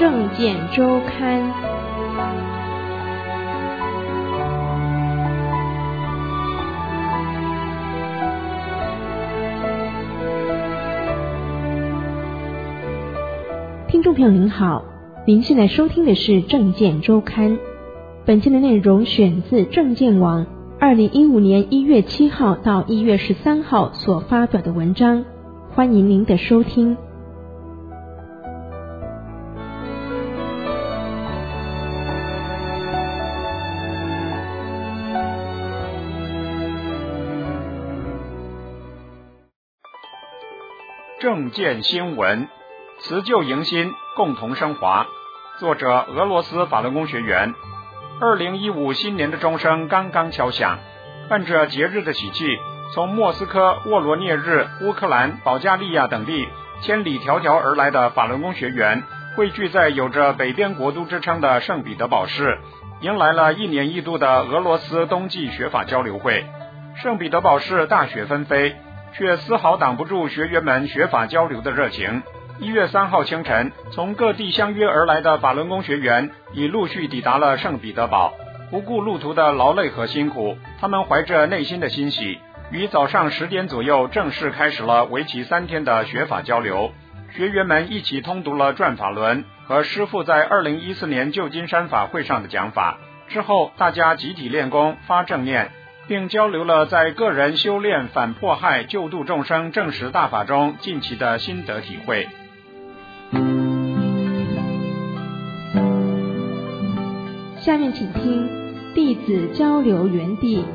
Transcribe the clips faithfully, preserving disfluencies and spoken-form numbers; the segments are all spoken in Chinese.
政见周刊》。听众朋友您好，您现在收听的是《政见周刊》，本期的内容选自政见网二零一五年一月七号到一月十三号所发表的文章，欢迎您的收听。 政见新闻，辞旧迎新，共同升华。作者俄罗斯法轮功学员。二零一五新年的钟声刚刚敲响，伴着节日的喜气，从莫斯科、沃罗涅日、乌克兰、保加利亚等地千里迢迢而来的法轮功学员汇聚在有着北边国都之称的圣彼得堡市，迎来了一年一度的俄罗斯冬季学法交流会。圣彼得堡市大雪纷飞，却丝毫挡不住学员们学法交流的热情。一月三号清晨，从各地相约而来的法轮功学员已陆续抵达了圣彼得堡。不顾路途的劳累和辛苦，他们怀着内心的欣喜，于早上十点左右正式开始了为期三天的学法交流。学员们一起通读了转法轮和师父在二零一四年旧金山法会上的讲法，之后大家集体练功发正念，并交流了在个人修炼反迫害救度众生正实大法中近期的心得体会。 下面请听弟子交流园地。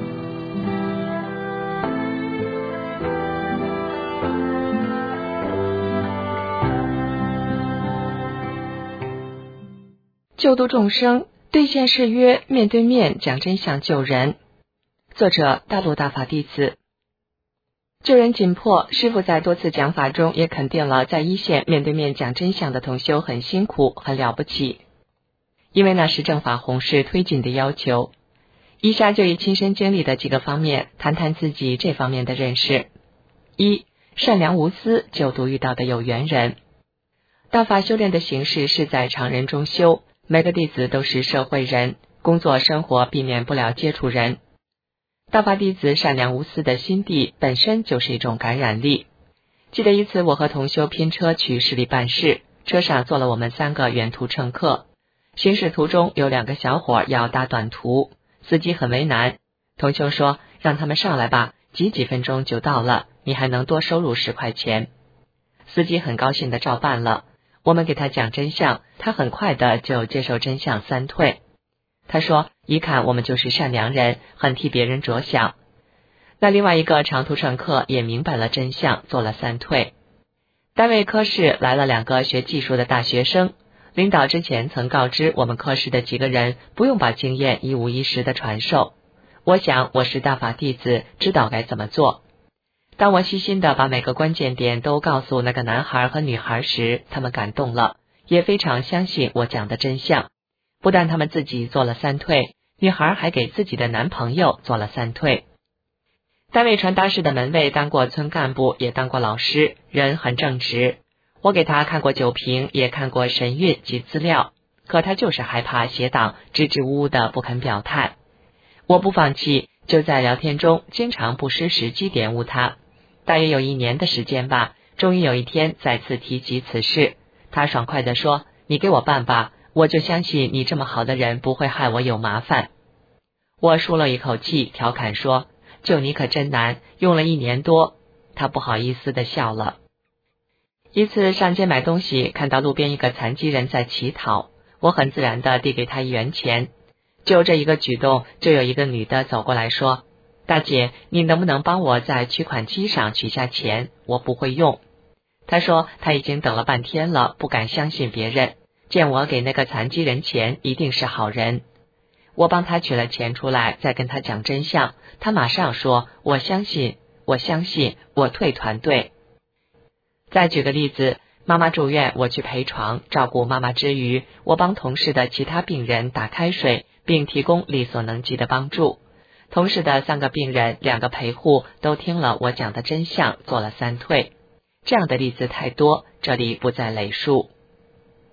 救度众生，兑现誓约，面对面讲真相救人。作者大陆大法弟子。救人紧迫，师父在多次讲法中也肯定了在一线面对面讲真相的同修很辛苦，很了不起，因为那是正法弘誓推进的要求。以下就以亲身经历的几个方面谈谈自己这方面的认识。一、善良无私，救度遇到的有缘人。大法修炼的形式是在常人中修，每个弟子都是社会人，工作生活避免不了接触人。大法弟子善良无私的心地本身就是一种感染力。记得一次我和同修拼车去市里办事，车上坐了我们三个远途乘客。行驶途中有两个小伙要搭短途，司机很为难，同修说让他们上来吧，挤几分钟就到了，你还能多收入十块钱。司机很高兴的照办了，我们给他讲真相，他很快的就接受真相三退。他说一看我们就是善良人，很替别人着想。那另外一个长途乘客也明白了真相，做了三退。单位科室来了两个学技术的大学生，领导之前曾告知我们科室的几个人不用把经验一五一十的传授。我想我是大法弟子，知道该怎么做。当我细心的把每个关键点都告诉那个男孩和女孩时，他们感动了，也非常相信我讲的真相。不但他们自己做了三退，女孩还给自己的男朋友做了三退。单位传达室的门卫当过村干部，也当过老师，人很正直。我给他看过酒瓶，也看过神韵及资料，可他就是害怕邪党，支支吾吾的不肯表态。我不放弃，就在聊天中经常不失时机点悟他。大约有一年的时间吧，终于有一天再次提及此事，他爽快地说，你给我办吧，我就相信你这么好的人不会害我有麻烦。我舒了一口气，调侃说，救你可真难，用了一年多。他不好意思地笑了。一次上街买东西，看到路边一个残疾人在乞讨，我很自然地递给他一元钱。就这一个举动，就有一个女的走过来说，大姐，你能不能帮我在取款机上取下钱，我不会用。她说她已经等了半天了，不敢相信别人，见我给那个残疾人钱，一定是好人。我帮他取了钱出来，再跟他讲真相，他马上说，我相信，我相信，我退团队。再举个例子，妈妈住院，我去陪床，照顾妈妈之余，我帮同事的其他病人打开水，并提供力所能及的帮助。同事的三个病人，两个陪护都听了我讲的真相，做了三退。这样的例子太多，这里不再累述。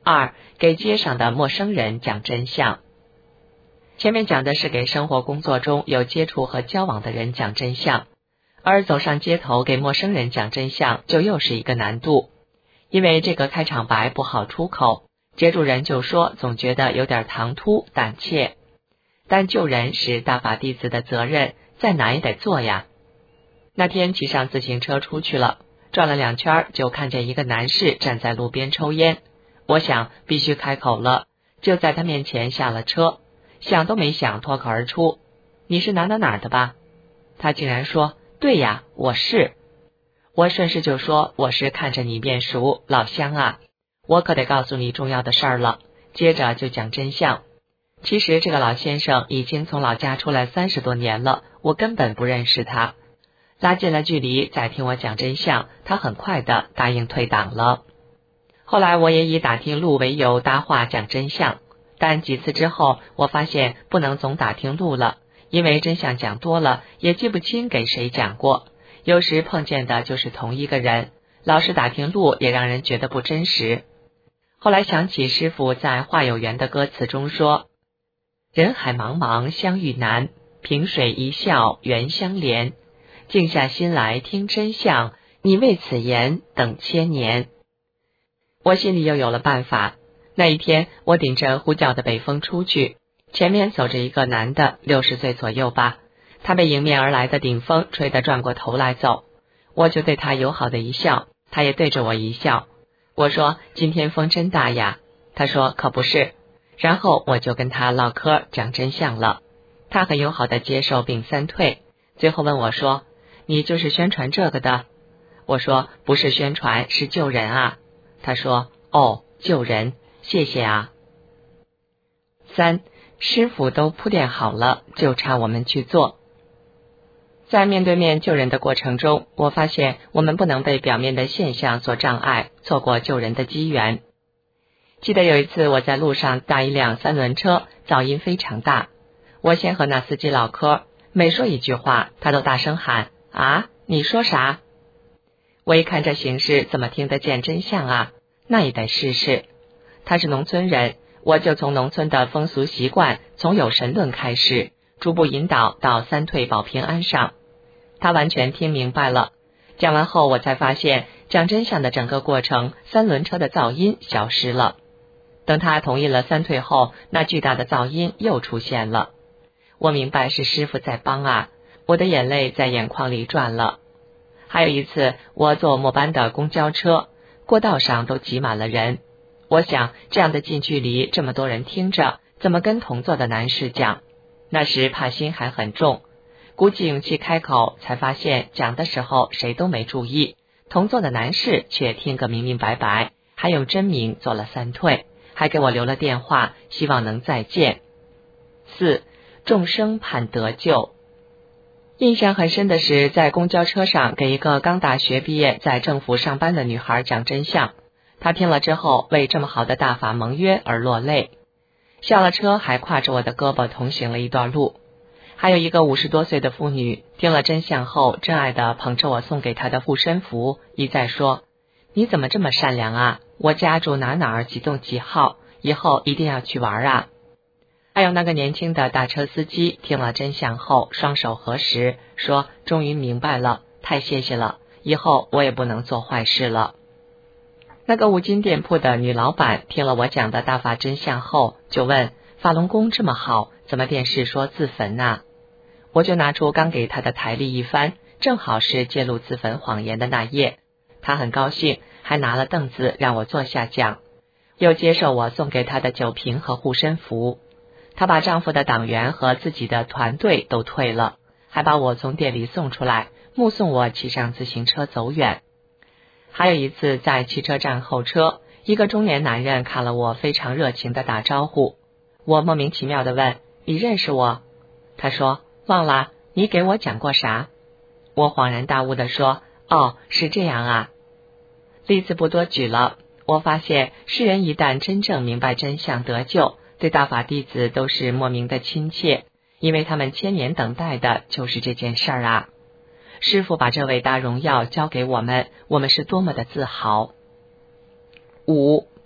二、给街上的陌生人讲真相。前面讲的是给生活工作中有接触和交往的人讲真相，而走上街头给陌生人讲真相就又是一个难度，因为这个开场白不好出口，接住人就说总觉得有点唐突胆怯，但救人是大法弟子的责任，再难也得做呀。那天骑上自行车出去了，转了两圈就看见一个男士站在路边抽烟，我想必须开口了，就在他面前下了车，想都没想脱口而出，你是哪哪哪儿的吧？他竟然说对呀，我是。我顺势就说我是看着你面熟，老乡啊，我可得告诉你重要的事儿了。接着就讲真相。其实这个老先生已经从老家出来三十多年了，我根本不认识他。拉近了距离再听我讲真相，他很快的答应退党了。后来我也以打听路为由搭话讲真相，但几次之后我发现不能总打听路了，因为真相讲多了也记不清给谁讲过，有时碰见的就是同一个人，老是打听路也让人觉得不真实。后来想起师父在话有缘的歌词中说，人海茫茫相遇难，萍水一笑缘相连，静下心来听真相，你为此言等千年。我心里又有了办法。那一天我顶着呼啸的北风出去，前面走着一个男的，六十岁左右吧，他被迎面而来的顶风吹得转过头来走，我就对他友好的一笑，他也对着我一笑。我说今天风真大呀，他说可不是。然后我就跟他唠嗑讲真相了，他很友好的接受并三退，最后问我说，你就是宣传这个的？我说不是宣传，是救人啊。他说哦，救人，谢谢啊。三、师傅都铺垫好了，就差我们去做。在面对面救人的过程中，我发现我们不能被表面的现象所障碍，错过救人的机缘。记得有一次我在路上搭一辆三轮车，噪音非常大，我先和那司机唠嗑，每说一句话他都大声喊啊，你说啥？我一看这形势怎么听得见真相啊，那也得试试。他是农村人，我就从农村的风俗习惯，从有神论开始，逐步引导到三退保平安上。他完全听明白了。讲完后我才发现，讲真相的整个过程，三轮车的噪音消失了。等他同意了三退后，那巨大的噪音又出现了。我明白是师父在帮啊，我的眼泪在眼眶里转了。还有一次我坐末班的公交车，过道上都挤满了人，我想这样的近距离这么多人听着，怎么跟同座的男士讲？那时怕心还很重，鼓起勇气开口，才发现讲的时候谁都没注意，同座的男士却听个明明白白，还用真名做了三退，还给我留了电话，希望能再见。四、众生盼得救。印象很深的是，在公交车上给一个刚大学毕业在政府上班的女孩讲真相，她听了之后为这么好的大法盟约而落泪，下了车还挎着我的胳膊同行了一段路。还有一个五十多岁的妇女，听了真相后真爱地捧着我送给她的护身符，一再说，你怎么这么善良啊，我家住哪哪儿几栋几号，以后一定要去玩啊。还有那个年轻的大车司机，听了真相后双手合十，说终于明白了，太谢谢了，以后我也不能做坏事了。那个五金店铺的女老板听了我讲的大法真相后，就问，法轮功这么好，怎么电视说自焚啊？我就拿出刚给她的台历一翻，正好是揭露自焚谎言的那页。她很高兴，还拿了凳子让我坐下讲，又接受我送给她的酒瓶和护身符。她把丈夫的党员和自己的团队都退了，还把我从店里送出来，目送我骑上自行车走远。还有一次在汽车站候车，一个中年男人看了我非常热情的打招呼，我莫名其妙地问，你认识我？他说忘了，你给我讲过啥？我恍然大悟地说，哦，是这样啊。例子不多举了，我发现世人一旦真正明白真相得救，对大法弟子都是莫名的亲切，因为他们千年等待的就是这件事儿啊。师父把这伟大荣耀交给我们，我们是多么的自豪。五、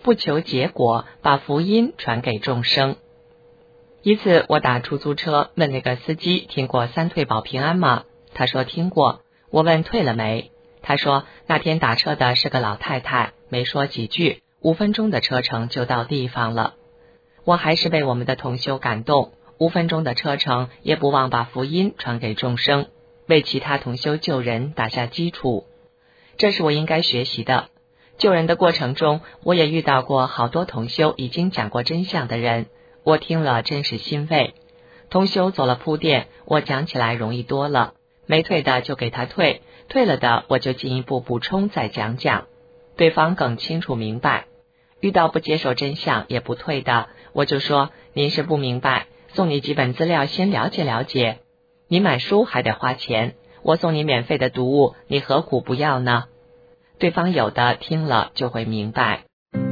不求结果，把福音传给众生。一次我打出租车，问那个司机听过三退保平安吗？他说听过。我问退了没？他说那天打车的是个老太太，没说几句，五分钟的车程就到地方了。我还是被我们的同修感动，五分钟的车程也不忘把福音传给众生，为其他同修救人打下基础。这是我应该学习的。救人的过程中，我也遇到过好多同修已经讲过真相的人，我听了真是欣慰。同修走了铺垫，我讲起来容易多了，没退的就给他退，退了的我就进一步补充再讲讲，对方更清楚明白。遇到不接受真相也不退的，我就说您是不明白，送你几本资料先了解了解，你买书还得花钱，我送你免费的读物，你何苦不要呢？对方有的听了就会明白。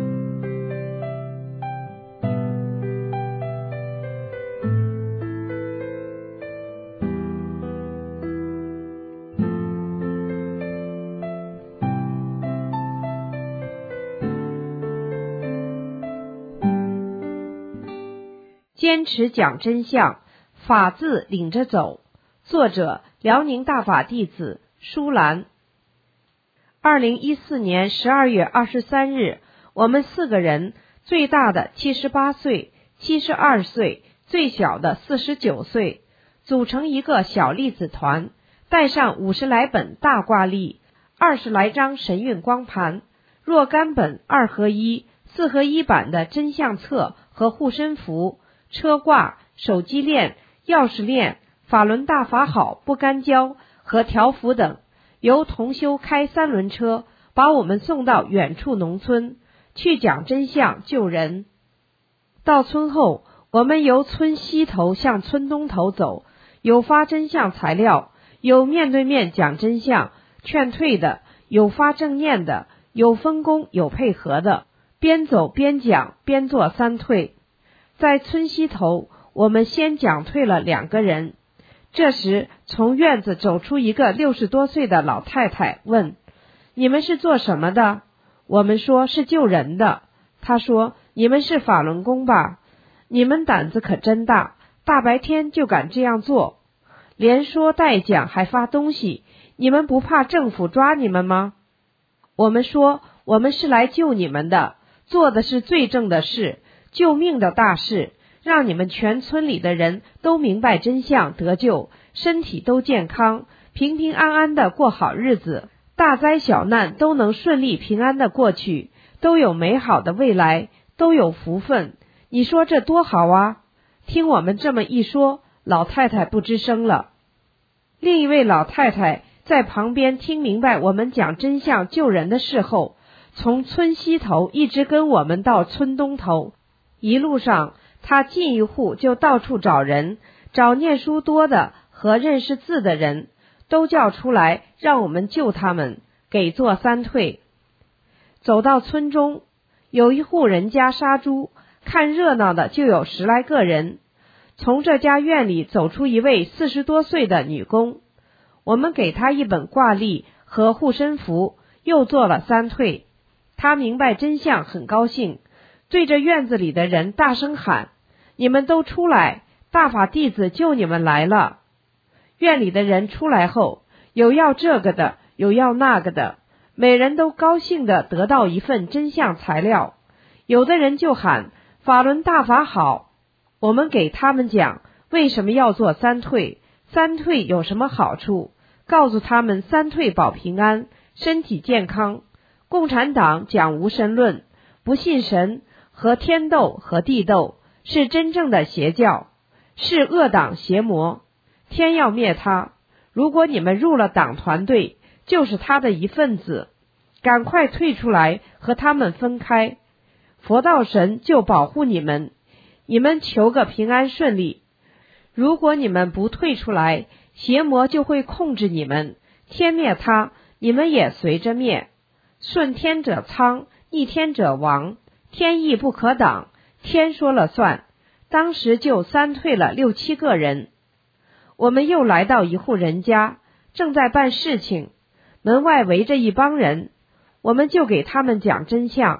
坚持讲真相，法字领着走。作者：辽宁大法弟子舒兰。二零一四年十二月二十三日，我们四个人，最大的七十八岁，七十二岁，最小的四十九岁，组成一个小粒子团，带上五十来本大挂历，二十来张神韵光盘，若干本二合一、四合一版的真相册和护身符，车挂、手机链、钥匙链、法轮大法好不干胶和条幅等，由同修开三轮车把我们送到远处农村去讲真相救人。到村后，我们由村西头向村东头走，有发真相材料，有面对面讲真相劝退的，有发正念的，有分工有配合的，边走边讲边做三退。在村西头，我们先讲退了两个人。这时从院子走出一个六十多岁的老太太，问：你们是做什么的？我们说是救人的。她说：你们是法轮功吧？你们胆子可真大，大白天就敢这样做，连说带讲还发东西，你们不怕政府抓你们吗？我们说：我们是来救你们的，做的是最正的事，救命的大事，让你们全村里的人都明白真相，得救，身体都健康，平平安安的过好日子，大灾小难都能顺利平安的过去，都有美好的未来，都有福分。你说这多好啊！听我们这么一说，老太太不吱声了。另一位老太太在旁边听明白我们讲真相救人的事后，从村西头一直跟我们到村东头，一路上他进一户就到处找人，找念书多的和认识字的人，都叫出来让我们救他们，给做三退。走到村中，有一户人家杀猪，看热闹的就有十来个人。从这家院里走出一位四十多岁的女工，我们给她一本挂历和护身符，又做了三退。她明白真相，很高兴，对着院子里的人大声喊：你们都出来，大法弟子救你们来了。院里的人出来后，有要这个的，有要那个的，每人都高兴地得到一份真相材料。有的人就喊法轮大法好，我们给他们讲为什么要做三退，三退有什么好处，告诉他们三退保平安，身体健康。共产党讲无神论，不信神和天斗和地斗，是真正的邪教，是恶党邪魔，天要灭他。如果你们入了党团队，就是他的一份子，赶快退出来和他们分开，佛道神就保护你们，你们求个平安顺利。如果你们不退出来，邪魔就会控制你们，天灭他，你们也随着灭。顺天者苍，逆天者亡，天意不可挡，天说了算。当时就三退了六七个人。我们又来到一户人家，正在办事情，门外围着一帮人，我们就给他们讲真相，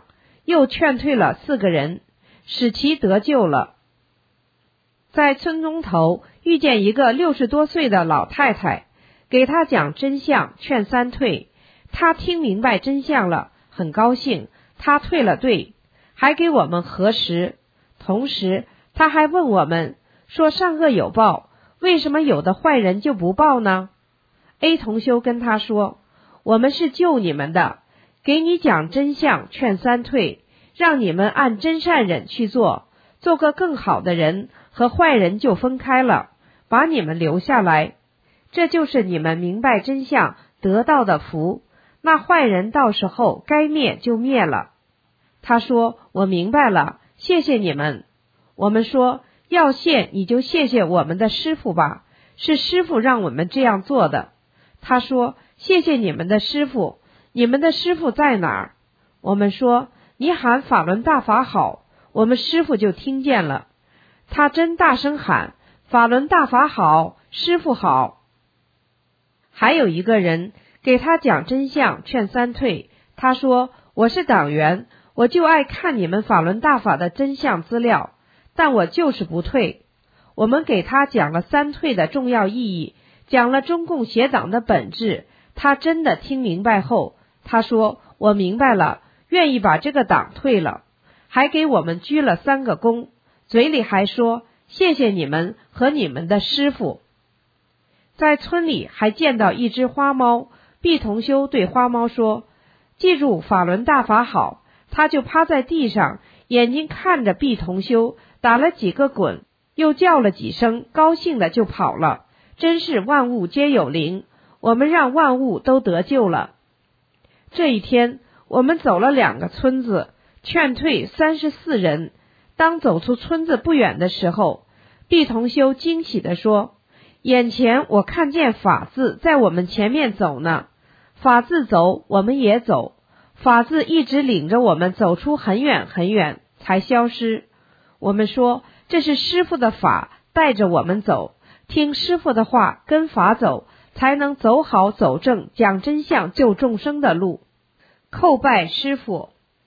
又劝退了四个人，使其得救了。在村中头遇见一个六十多岁的老太太，给他讲真相，劝三退。他听明白真相了，很高兴，他退了队，还给我们核实。同时他还问我们说，善恶有报，为什么有的坏人就不报呢？ A 同修跟他说，我们是救你们的，给你讲真相，劝三退，让你们按真善忍去做，做个更好的人，和坏人就分开了，把你们留下来，这就是你们明白真相得到的福，那坏人到时候该灭就灭了。他说，我明白了，谢谢你们。我们说，要谢你就谢谢我们的师父吧，是师父让我们这样做的。他说，谢谢你们的师父，你们的师父在哪儿？我们说，你喊法轮大法好，我们师父就听见了。他真大声喊，法轮大法好，师父好。还有一个人给他讲真相，劝三退。他说，我是党员，我就爱看你们法轮大法的真相资料，但我就是不退。我们给他讲了三退的重要意义，讲了中共邪党的本质。他真的听明白后，他说，我明白了，愿意把这个党退了，还给我们鞠了三个躬，嘴里还说，谢谢你们和你们的师父。在村里还见到一只花猫，毕同修对花猫说，记住法轮大法好。他就趴在地上，眼睛看着毕同修，打了几个滚，又叫了几声，高兴的就跑了。真是万物皆有灵，我们让万物都得救了。这一天我们走了两个村子，劝退三十四人。当走出村子不远的时候，毕同修惊喜地说，眼前我看见法字在我们前面走呢，法字走我们也走，法字一直领着我们走出很远很远才消失。我们说，这是师父的法带着我们走，听师父的话跟法走，才能走好走正讲真相救众生的路。叩拜师父。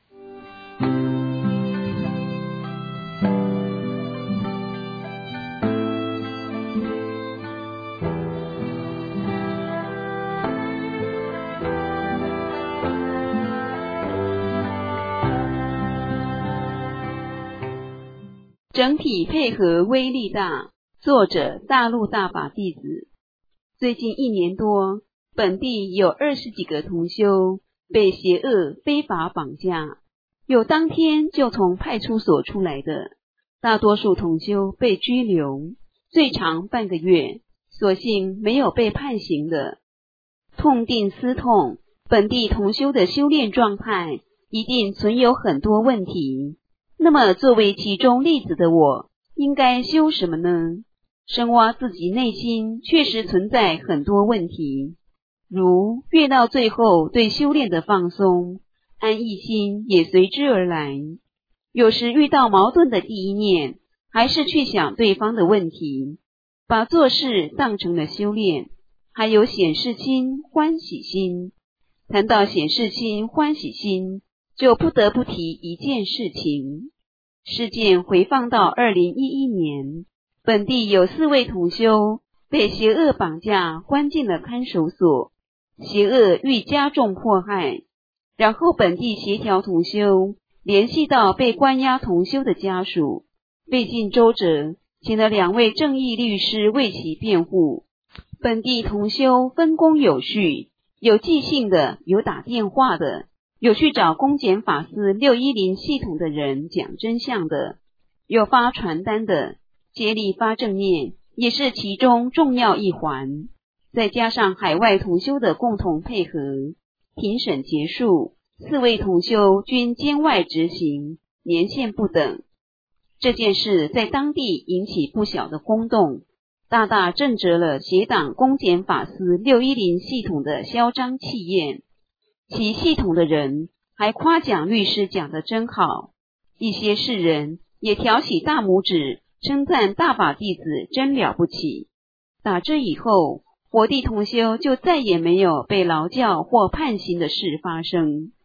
整体配合威力大，作者大陆大法弟子。最近一年多，本地有二十几个同修被邪恶非法绑架，有当天就从派出所出来的，大多数同修被拘留，最长半个月，所幸没有被判刑的。痛定思痛，本地同修的修炼状态一定存有很多问题。那么作为其中例子的我，应该修什么呢？深挖自己内心确实存在很多问题，如越到最后对修炼的放松，安逸心也随之而来。有时遇到矛盾的第一念，还是去想对方的问题，把做事当成了修炼。还有显示心、欢喜心。谈到显示心、欢喜心，就不得不提一件事情。事件回放到二零一一年，本地有四位同修被邪恶绑架，关进了看守所，邪恶欲加重迫害。然后本地协调同修联系到被关押同修的家属，费尽周折，请了两位正义律师为其辩护。本地同修分工有序，有寄信的，有打电话的，有去找公检法司六一零系统的人讲真相的，有发传单的，接力发正念也是其中重要一环。再加上海外同修的共同配合，庭审结束，四位同修均监外执行，年限不等。这件事在当地引起不小的轰动，大大震慑了邪党公检法司六一零系统的嚣张气焰。其系统的人还夸奖律师讲得真好，一些世人也挑起大拇指，称赞大法弟子真了不起。打这以后，火地同修就再也没有被劳教或判刑的事发生。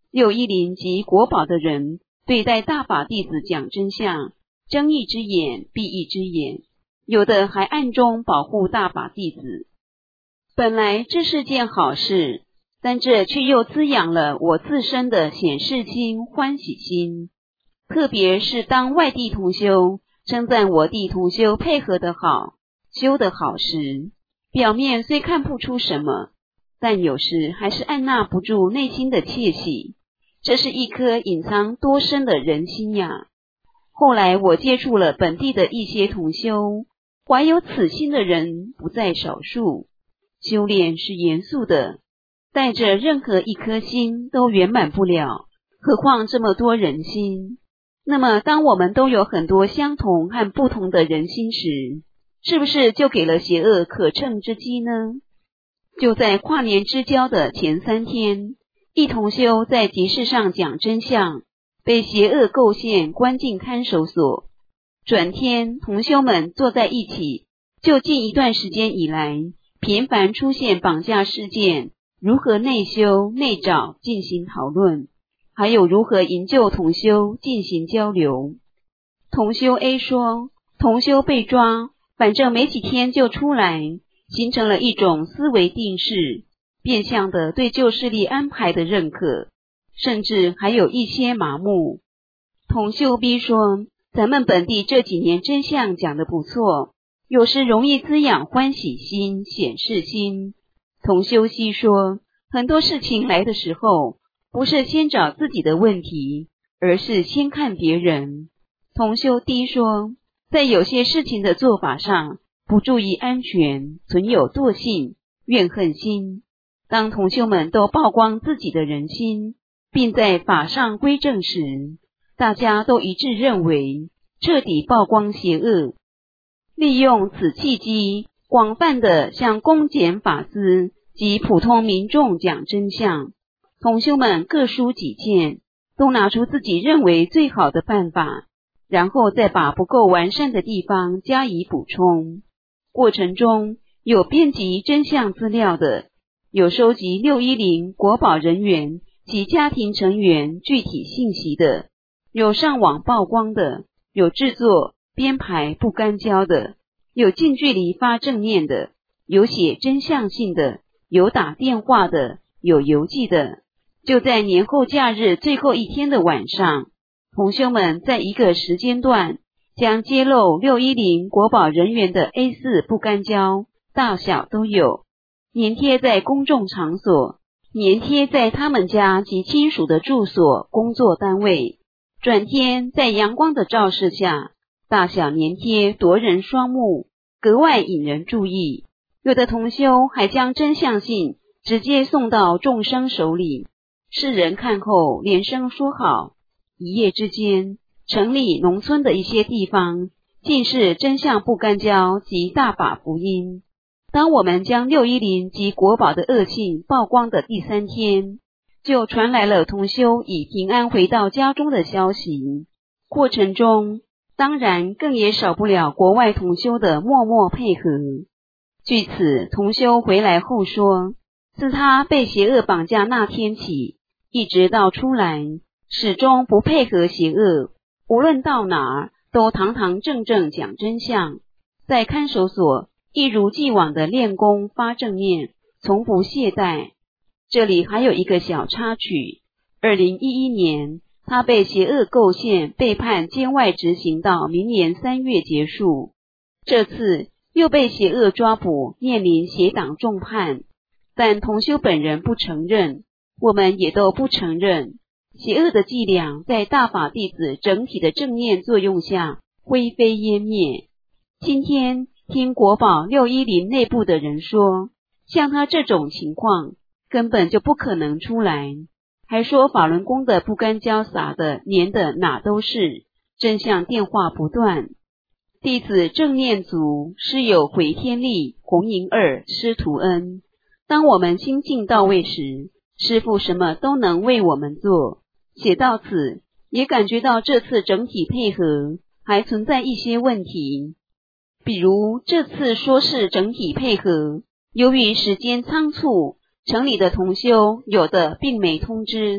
六一零及国宝的人对待大法弟子讲真相，睁一只眼闭一只眼，有的还暗中保护大法弟子。本来这是件好事，但这却又滋养了我自身的显示心、欢喜心。特别是当外地同修称赞我弟同修配合得好、修得好时，表面虽看不出什么，但有时还是按捺不住内心的窃喜。这是一颗隐藏多深的人心呀！后来我接触了本地的一些同修，怀有此心的人不在少数。修炼是严肃的，带着任何一颗心都圆满不了，何况这么多人心。那么当我们都有很多相同和不同的人心时，是不是就给了邪恶可乘之机呢？就在跨年之交的前三天，一同修在集市上讲真相，被邪恶构陷关进看守所。转天同修们坐在一起，就近一段时间以来频繁出现绑架事件，如何内修内找进行讨论，还有如何营救同修进行交流。同修 A 说，同修被抓，反正没几天就出来，形成了一种思维定式，变相的对旧势力安排的认可，甚至还有一些麻木。同修 B 说，咱们本地这几年真相讲得不错，有时容易滋养欢喜心、显示心。同修 C 说，很多事情来的时候，不是先找自己的问题，而是先看别人。同修 D 说，在有些事情的做法上，不注意安全，存有惰性、怨恨心。当同修们都曝光自己的人心，并在法上归正时，大家都一致认为彻底曝光邪恶，利用此契机，广泛的向公检法师及普通民众讲真相。同修们各抒己见，都拿出自己认为最好的办法，然后再把不够完善的地方加以补充。过程中有编辑真相资料的，有收集六一零国保人员及家庭成员具体信息的，有上网曝光的，有制作编排不干胶的，有近距离发正面的，有写真相信的，有打电话的，有邮寄的。就在年后假日最后一天的晚上，同修们在一个时间段将揭露六一零国保人员的 A 四 不干胶大小都有，粘贴在公众场所，粘贴在他们家及亲属的住所、工作单位，转天在阳光的照射下，大小粘贴夺人双目，格外引人注意。有的同修还将真相信直接送到众生手里，世人看后连声说好。一夜之间，城里农村的一些地方尽是真相不干胶及大法福音。当我们将六一零及国宝的恶性曝光的第三天，就传来了同修已平安回到家中的消息。过程中当然更也少不了国外同修的默默配合。据此，同修回来后说，自他被邪恶绑架那天起，一直到出来，始终不配合邪恶，无论到哪儿都堂堂正正讲真相，在看守所一如既往的练功发正念，从不懈怠。这里还有一个小插曲，二零一一年他被邪恶构陷，被判监外执行到明年三月结束。这次又被邪恶抓捕，面临邪党重判，但同修本人不承认，我们也都不承认。邪恶的伎俩在大法弟子整体的正念作用下灰飞烟灭。今天听国保六一零内部的人说，像他这种情况根本就不可能出来，还说法轮功的不干胶撒的粘的哪都是，真相电话不断。弟子正念组师有回天力、红银二、师徒恩。当我们心境到位时，师父什么都能为我们做。写到此，也感觉到这次整体配合还存在一些问题。比如这次说是整体配合，由于时间仓促，城里的同修有的并没通知，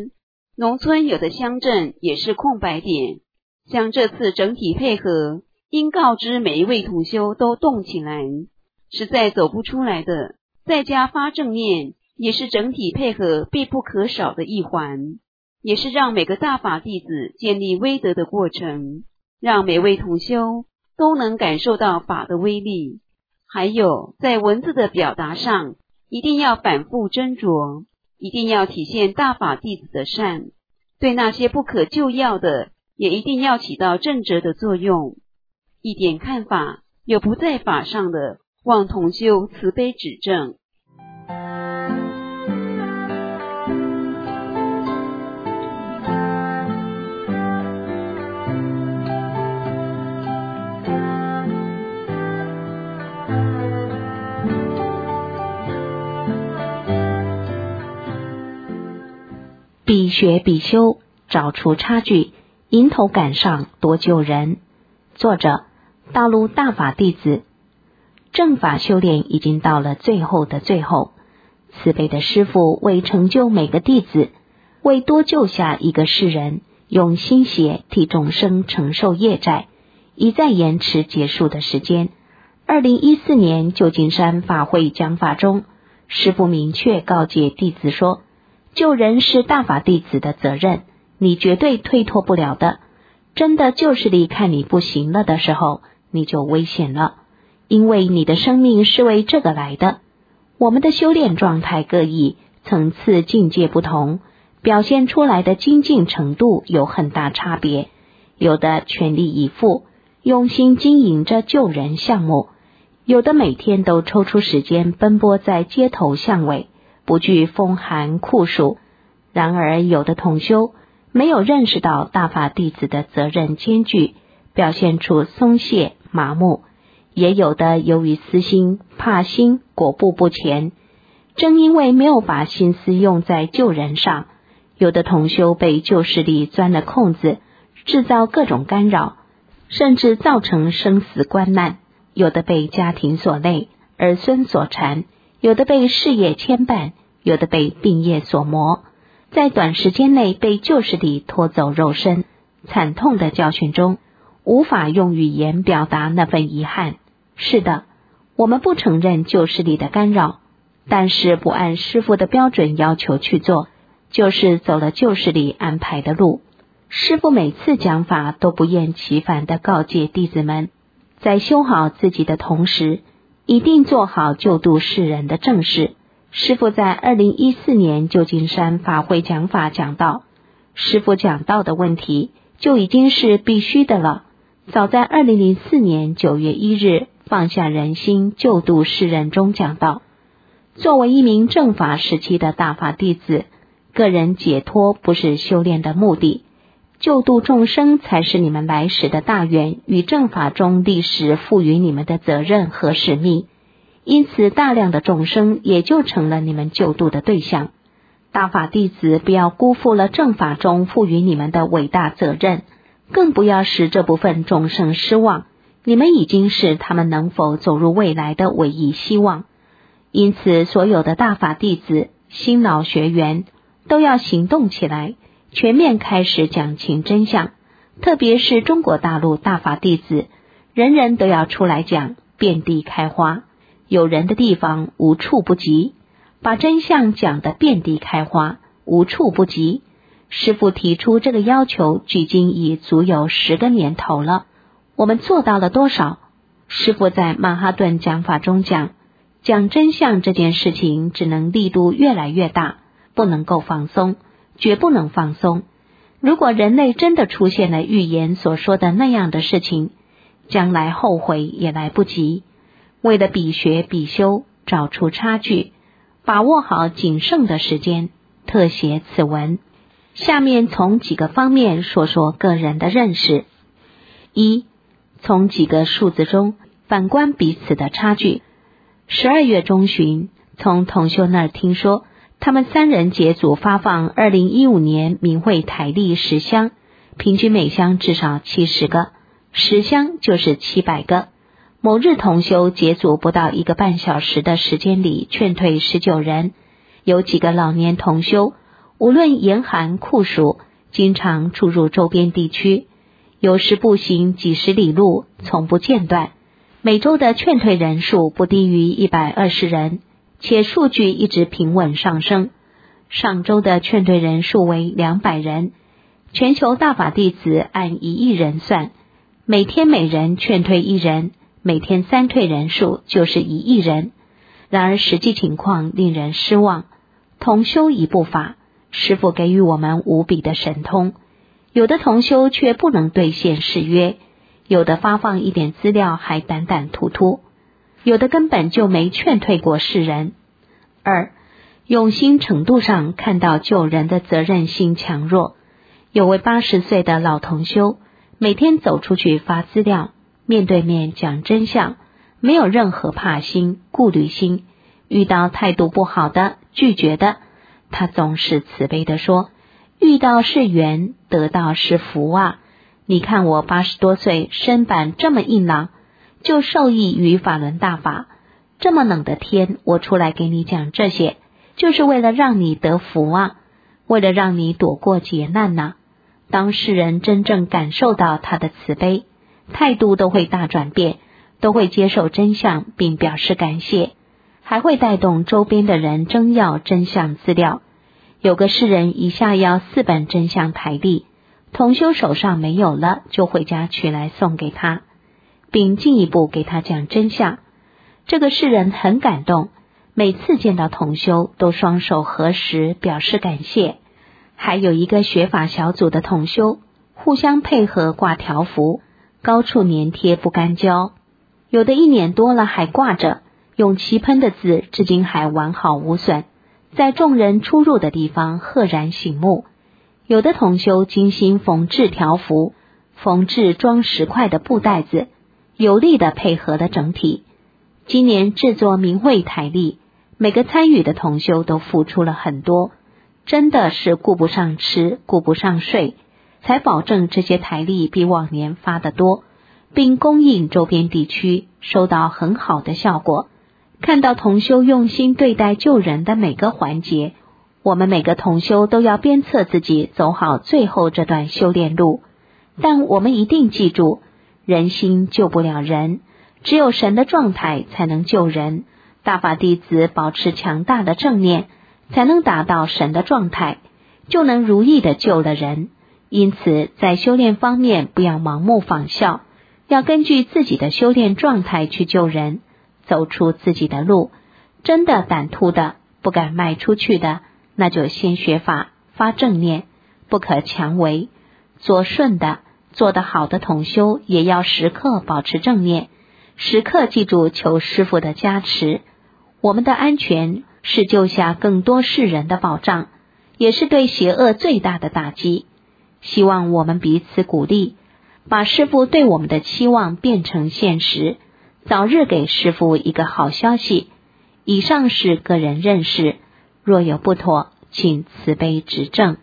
农村有的乡镇也是空白点，像这次整体配合，应告知每一位同修都动起来，实在走不出来的，在家发正念，也是整体配合必不可少的一环，也是让每个大法弟子建立威德的过程，让每位同修都能感受到法的威力。还有在文字的表达上，一定要反复斟酌，一定要体现大法弟子的善，对那些不可救药的，也一定要起到正折的作用。一点看法，有不在法上的，望同修慈悲指正。 必学必修，找出差距，迎头赶上，多救人。作者：大陆大法弟子。正法修炼已经到了最后的最后，慈悲的师父为成就每个弟子，为多救下一个世人，用心血替众生承受业债，一再延迟结束的时间。二零一四年旧金山法会讲法中，师父明确告诫弟子说，救人是大法弟子的责任，你绝对推脱不了的。真的旧势力看你不行了的时候，你就危险了，因为你的生命是为这个来的。我们的修炼状态各异，层次境界不同，表现出来的精进程度有很大差别。有的全力以赴，用心经营着救人项目，有的每天都抽出时间奔波在街头巷尾，不惧风寒酷暑。然而有的同修没有认识到大法弟子的责任艰巨，表现出松懈麻木，也有的由于私心怕心果步不前。正因为没有把心思用在救人上，有的同修被旧势力钻了空子，制造各种干扰，甚至造成生死关难。有的被家庭所累，儿孙所缠，有的被事业牵绊，有的被病业所磨，在短时间内被旧势力拖走肉身。惨痛的教训中，无法用语言表达那份遗憾。是的，我们不承认旧势力的干扰，但是不按师父的标准要求去做，就是走了旧势力安排的路。师父每次讲法都不厌其烦地告诫弟子们，在修好自己的同时，一定做好救度世人的正事。师父在二零一四年旧金山法会讲法讲到，师父讲到的问题就已经是必须的了。早在二零零四年九月一日放下人心救度世人中讲到，作为一名正法时期的大法弟子，个人解脱不是修炼的目的，救度众生才是你们来时的大愿与正法中历史赋予你们的责任和使命。因此大量的众生也就成了你们救度的对象。大法弟子不要辜负了正法中赋予你们的伟大责任，更不要使这部分众生失望，你们已经是他们能否走入未来的唯一希望。因此所有的大法弟子新老学员都要行动起来，全面开始讲清真相。特别是中国大陆大法弟子，人人都要出来讲，遍地开花，有人的地方无处不及，把真相讲得遍地开花，无处不及。师父提出这个要求距今已足有十个年头了，我们做到了多少？师父在曼哈顿讲法中讲，讲真相这件事情只能力度越来越大，不能够放松，绝不能放松。如果人类真的出现了预言所说的那样的事情，将来后悔也来不及。为了必学必修，找出差距，把握好仅剩的时间，特写此文。下面从几个方面说说个人的认识。一，从几个数字中反观彼此的差距。十二月中旬，从同修那儿听说，他们三人节组发放二零一五年明慧台历十箱，平均每箱至少七十个，十箱就是七百个。某日同修节组不到一个半小时的时间里劝退十九人，有几个老年同修无论严寒酷暑，经常出入周边地区，有时步行几十里路，从不间断。每周的劝退人数不低于一百二十人，且数据一直平稳上升。上周的劝退人数为两百人，全球大法弟子按一亿人算，每天每人劝退一人，每天三退人数就是一亿人。然而实际情况令人失望，同修一部法，师父给予我们无比的神通，有的同修却不能兑现誓约，有的发放一点资料还胆胆突突，有的根本就没劝退过世人。二，用心程度上看到救人的责任心强弱。有位八十岁的老同修，每天走出去发资料，面对面讲真相，没有任何怕心、顾虑心。遇到态度不好的、拒绝的，他总是慈悲地说：遇到是缘，得到是福啊！你看我八十多岁，身板这么硬朗，就受益于法轮大法。这么冷的天，我出来给你讲这些，就是为了让你得福啊，为了让你躲过劫难呐、啊。当世人真正感受到他的慈悲，态度都会大转变，都会接受真相并表示感谢，还会带动周边的人争要真相资料。有个世人一下要四本真相台历，同修手上没有了，就回家取来送给他，并进一步给他讲真相。这个世人很感动，每次见到同修都双手合十表示感谢。还有一个学法小组的同修，互相配合挂条幅，高处粘贴不干胶，有的一年多了还挂着，用漆喷的字至今还完好无损，在众人出入的地方赫然醒目。有的同修精心缝制条幅，缝制装十块的布袋子，有力的配合了整体。今年制作明慧台历，每个参与的同修都付出了很多，真的是顾不上吃，顾不上睡，才保证这些台历比往年发得多，并供应周边地区，收到很好的效果。看到同修用心对待救人的每个环节，我们每个同修都要鞭策自己走好最后这段修炼路。但我们一定记住，人心救不了人，只有神的状态才能救人。大法弟子保持强大的正念，才能达到神的状态，就能如意的救了人。因此在修炼方面不要盲目仿效，要根据自己的修炼状态去救人，走出自己的路。真的胆突的不敢迈出去的，那就先学法发正念，不可强为。做顺的做得好的同修也要时刻保持正念，时刻记住求师父的加持。我们的安全是救下更多世人的保障，也是对邪恶最大的打击。希望我们彼此鼓励，把师父对我们的期望变成现实，早日给师父一个好消息。以上是个人认识，若有不妥，请慈悲指正。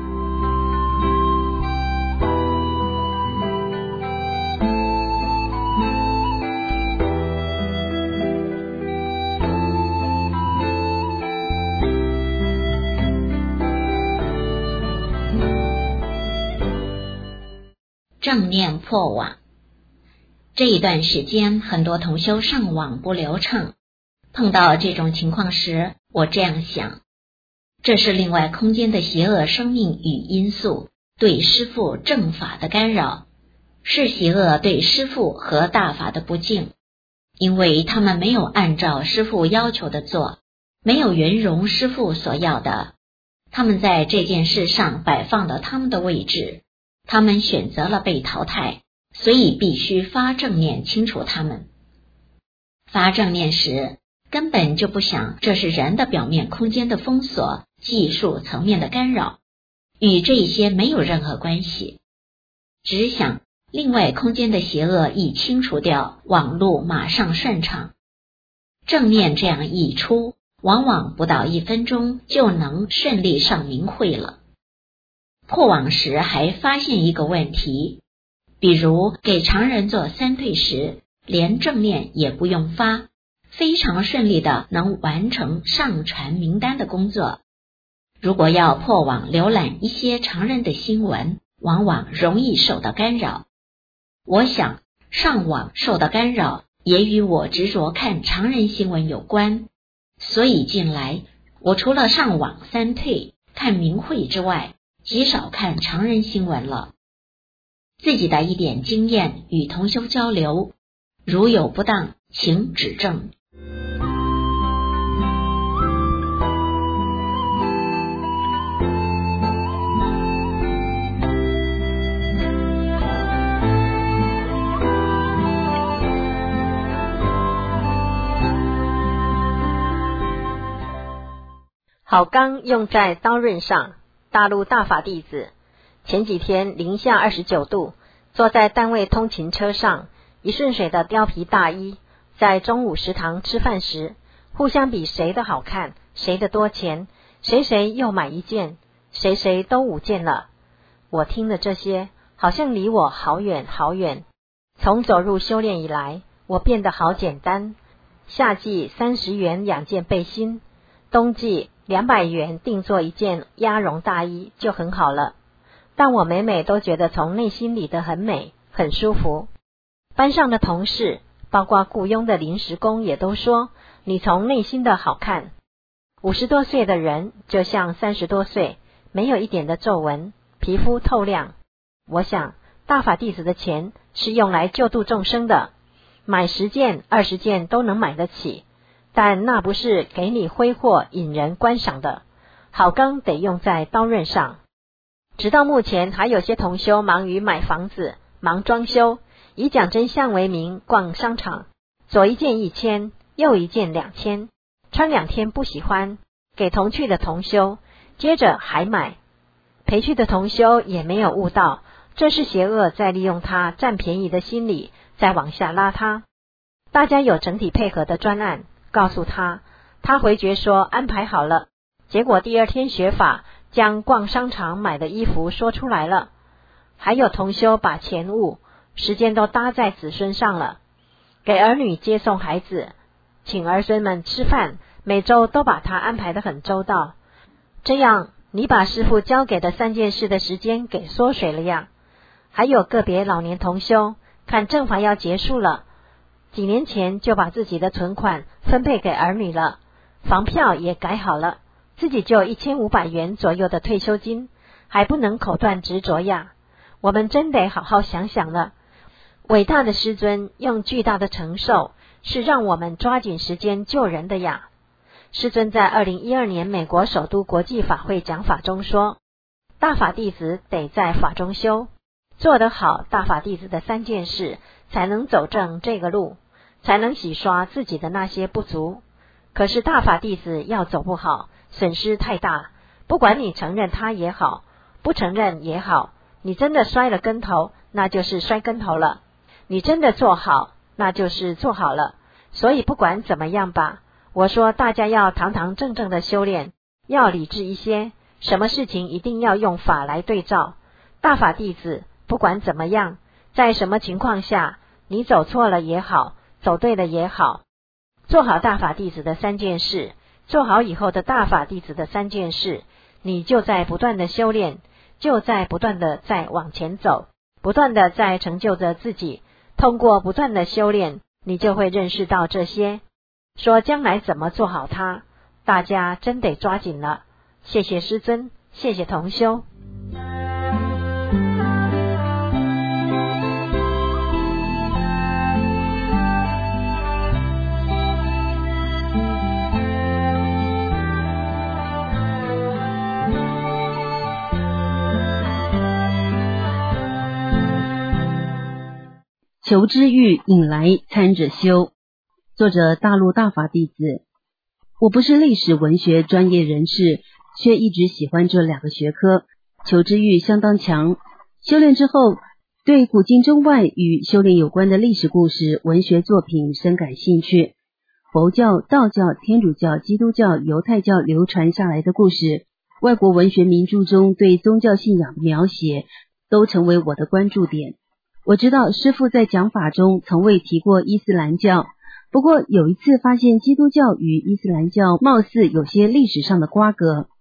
正念破网。这一段时间，很多同修上网不流畅。碰到这种情况时，我这样想，这是另外空间的邪恶生命与因素对师父正法的干扰，是邪恶对师父和大法的不敬，因为他们没有按照师父要求的做，没有圆融师父所要的，他们在这件事上摆放了他们的位置，他们选择了被淘汰，所以必须发正念清除他们。发正念时根本就不想这是人的表面空间的封锁，技术层面的干扰，与这些没有任何关系，只想另外空间的邪恶一清除掉，网路马上顺畅。正念这样一出，往往不到一分钟就能顺利上明慧了。破网时还发现一个问题，比如给常人做三退时，连正念也不用发，非常顺利的能完成上传名单的工作。 如果要破网浏览一些常人的新闻，往往容易受到干扰。我想，上网受到干扰也与我执着看常人新闻有关，所以近来我除了上网三退看明慧之外，极少看常人新闻了。自己的一点经验与同修交流，如有不当，请指正。 好钢用在刀刃上。大陆大法弟子，前几天零下二十九度，坐在单位通勤车上，一顺水的貂皮大衣，在中午食堂吃饭时，互相比谁的好看，谁的多钱，谁谁又买一件，谁谁都五件了。我听了这些，好像离我好远好远。从走入修炼以来，我变得好简单。夏季三十元两件背心，冬季两百元定做一件鸭绒大衣就很好了，但我每每都觉得从内心里的很美，很舒服。班上的同事，包括雇佣的临时工也都说，你从内心的好看。五十多岁的人就像三十多岁，没有一点的皱纹，皮肤透亮。我想，大法弟子的钱是用来救度众生的，买十件二十件都能买得起，但那不是给你挥霍引人观赏的，好钢得用在刀刃上。直到目前，还有些同修忙于买房子，忙装修，以讲真相为名逛商场，左一件一千，右一件两千，穿两天不喜欢，给同去的同修，接着还买。陪去的同修也没有悟到，这是邪恶在利用他占便宜的心理，再往下拉他。大家有整体配合的专案，告诉他，他回绝说安排好了，结果第二天学法，将逛商场买的衣服说出来了。还有同修把钱物、时间都搭在子孙上了，给儿女接送孩子，请儿孙们吃饭，每周都把他安排得很周到。这样，你把师父交给的三件事的时间给缩水了呀。还有个别老年同修，看正法要结束了，几年前就把自己的存款分配给儿女了，房票也改好了，自己就一千五百元左右的退休金，还不能口断执着呀。我们真得好好想想了。伟大的师尊用巨大的承受，是让我们抓紧时间救人的呀。师尊在二零一二年美国首都国际法会讲法中说，大法弟子得在法中修，做得好大法弟子的三件事，才能走正这个路，才能洗刷自己的那些不足。可是大法弟子要走不好，损失太大，不管你承认它也好，不承认也好，你真的摔了跟头，那就是摔跟头了，你真的做好，那就是做好了。所以不管怎么样吧，我说大家要堂堂正正的修炼，要理智一些，什么事情一定要用法来对照。大法弟子不管怎么样，在什么情况下，你走错了也好，走对了也好，做好大法弟子的三件事，做好以后的大法弟子的三件事，你就在不断的修炼，就在不断的在往前走，不断的在成就着自己。通过不断的修炼，你就会认识到这些。说将来怎么做好它，大家真得抓紧了。谢谢师尊，谢谢同修。 求知欲引来参者修，作者大陆大法弟子。我不是历史文学专业人士，却一直喜欢这两个学科，求知欲相当强。修炼之后，对古今中外与修炼有关的历史故事、文学作品深感兴趣。佛教、道教、天主教、基督教、犹太教流传下来的故事，外国文学名著中对宗教信仰的描写，都成为我的关注点。我知道师父在讲法中从未提过伊斯兰教，不过有一次发现基督教与伊斯兰教貌似有些历史上的瓜葛。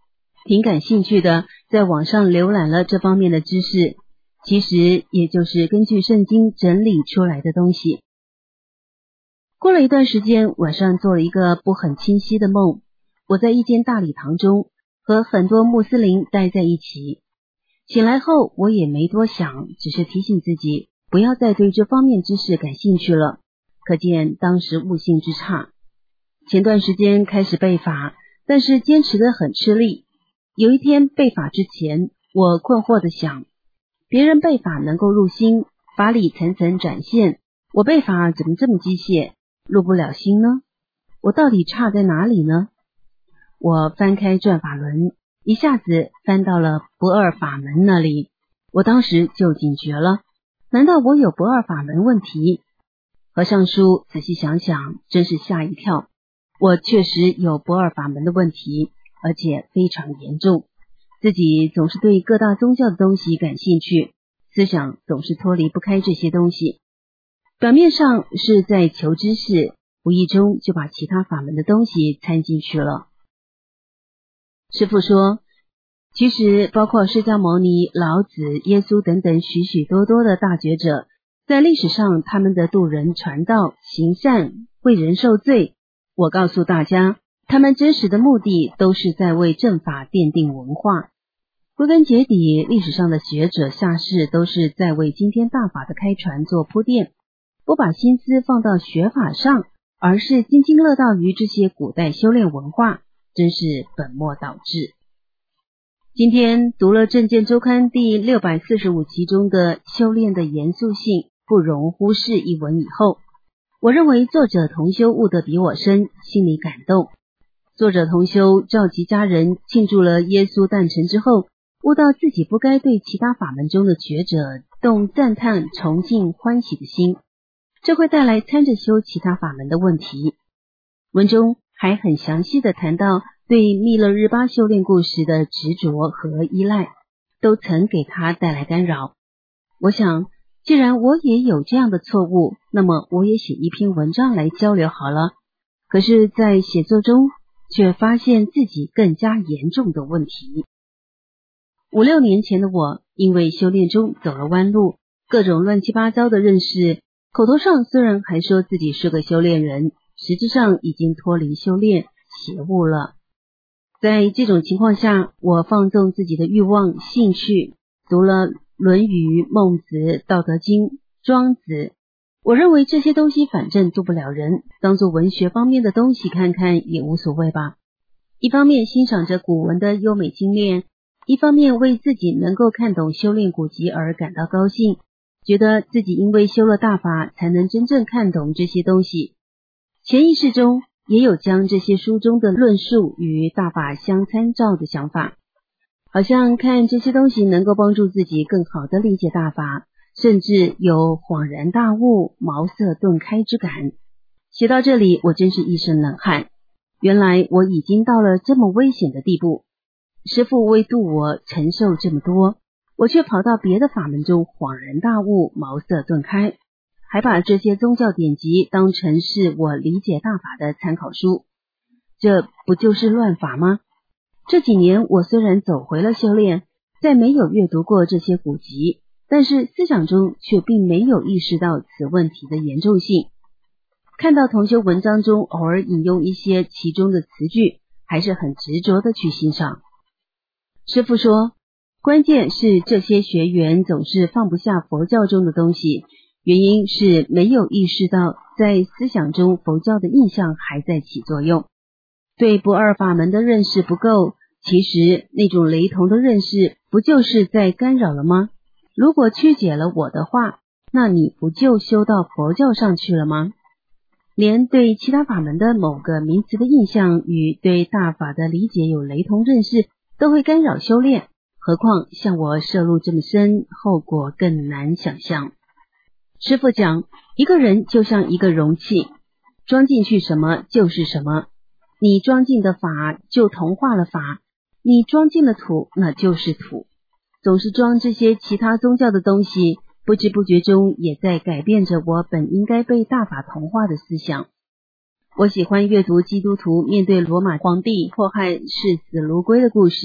挺感兴趣的，在网上浏览了这方面的知识，其实也就是根据圣经整理出来的东西。过了一段时间，晚上做了一个不很清晰的梦，我在一间大礼堂中和很多穆斯林待在一起。醒来后我也没多想，只是提醒自己不要再对这方面知识感兴趣了，可见当时悟性之差。前段时间开始背法，但是坚持得很吃力。有一天背法之前，我困惑地想，别人背法能够入心，法理层层展现，我背法怎么这么机械，入不了心呢？我到底差在哪里呢？我翻开转法轮，一下子翻到了不二法门那里，我当时就警觉了，难道我有不二法门问题？合上书仔细想想，真是吓一跳，我确实有不二法门的问题，而且非常严重。自己总是对各大宗教的东西感兴趣，思想总是脱离不开这些东西。表面上是在求知识，无意中就把其他法门的东西掺进去了。师父说，其实包括释迦牟尼、老子、耶稣等等许许多多的大觉者，在历史上他们的度人传道、行善、为人受罪，我告诉大家，他们真实的目的都是在为正法奠定文化。归根结底，历史上的学者下士都是在为今天大法的开传做铺垫，不把心思放到学法上，而是津津乐道于这些古代修炼文化，真是本末倒置。今天读了《正见周刊》第六百四十五期中的修炼的严肃性不容忽视一文以后，我认为作者同修悟得比我深，心里感动。作者同修召集家人庆祝了耶稣诞辰之后，悟到自己不该对其他法门中的觉者动赞叹、崇敬、欢喜的心，这会带来参着修其他法门的问题。文中还很详细的谈到对密勒日巴修炼故事的执着和依赖，都曾给他带来干扰。我想，既然我也有这样的错误，那么我也写一篇文章来交流好了。可是在写作中却发现自己更加严重的问题。五六年前的我，因为修炼中走了弯路，各种乱七八糟的认识，口头上虽然还说自己是个修炼人，实质上已经脱离修炼，邪悟了。在这种情况下，我放纵自己的欲望、兴趣，读了《论语》、孟子、道德经、庄子。我认为这些东西反正渡不了人，当做文学方面的东西看看也无所谓吧。一方面欣赏着古文的优美精炼，一方面为自己能够看懂修炼古籍而感到高兴，觉得自己因为修了大法才能真正看懂这些东西。潜意识中也有将这些书中的论述与大法相参照的想法，好像看这些东西能够帮助自己更好地理解大法，甚至有恍然大悟、茅塞顿开之感。写到这里，我真是一身冷汗，原来我已经到了这么危险的地步。师父为度我承受这么多，我却跑到别的法门中恍然大悟、茅塞顿开，还把这些宗教典籍当成是我理解大法的参考书，这不就是乱法吗？这几年我虽然走回了修炼，再没有阅读过这些古籍，但是思想中却并没有意识到此问题的严重性。看到同修文章中偶尔引用一些其中的词句，还是很执着的去欣赏。师父说，关键是这些学员总是放不下佛教中的东西，原因是没有意识到在思想中佛教的印象还在起作用，对不二法门的认识不够。其实那种雷同的认识不就是在干扰了吗？如果曲解了我的话，那你不就修到佛教上去了吗？连对其他法门的某个名词的印象与对大法的理解有雷同认识，都会干扰修炼，何况像我涉入这么深，后果更难想象。师父讲，一个人就像一个容器，装进去什么就是什么，你装进的法就同化了法，你装进了土那就是土。总是装这些其他宗教的东西，不知不觉中也在改变着我本应该被大法同化的思想。我喜欢阅读基督徒面对罗马皇帝迫害视死如归的故事，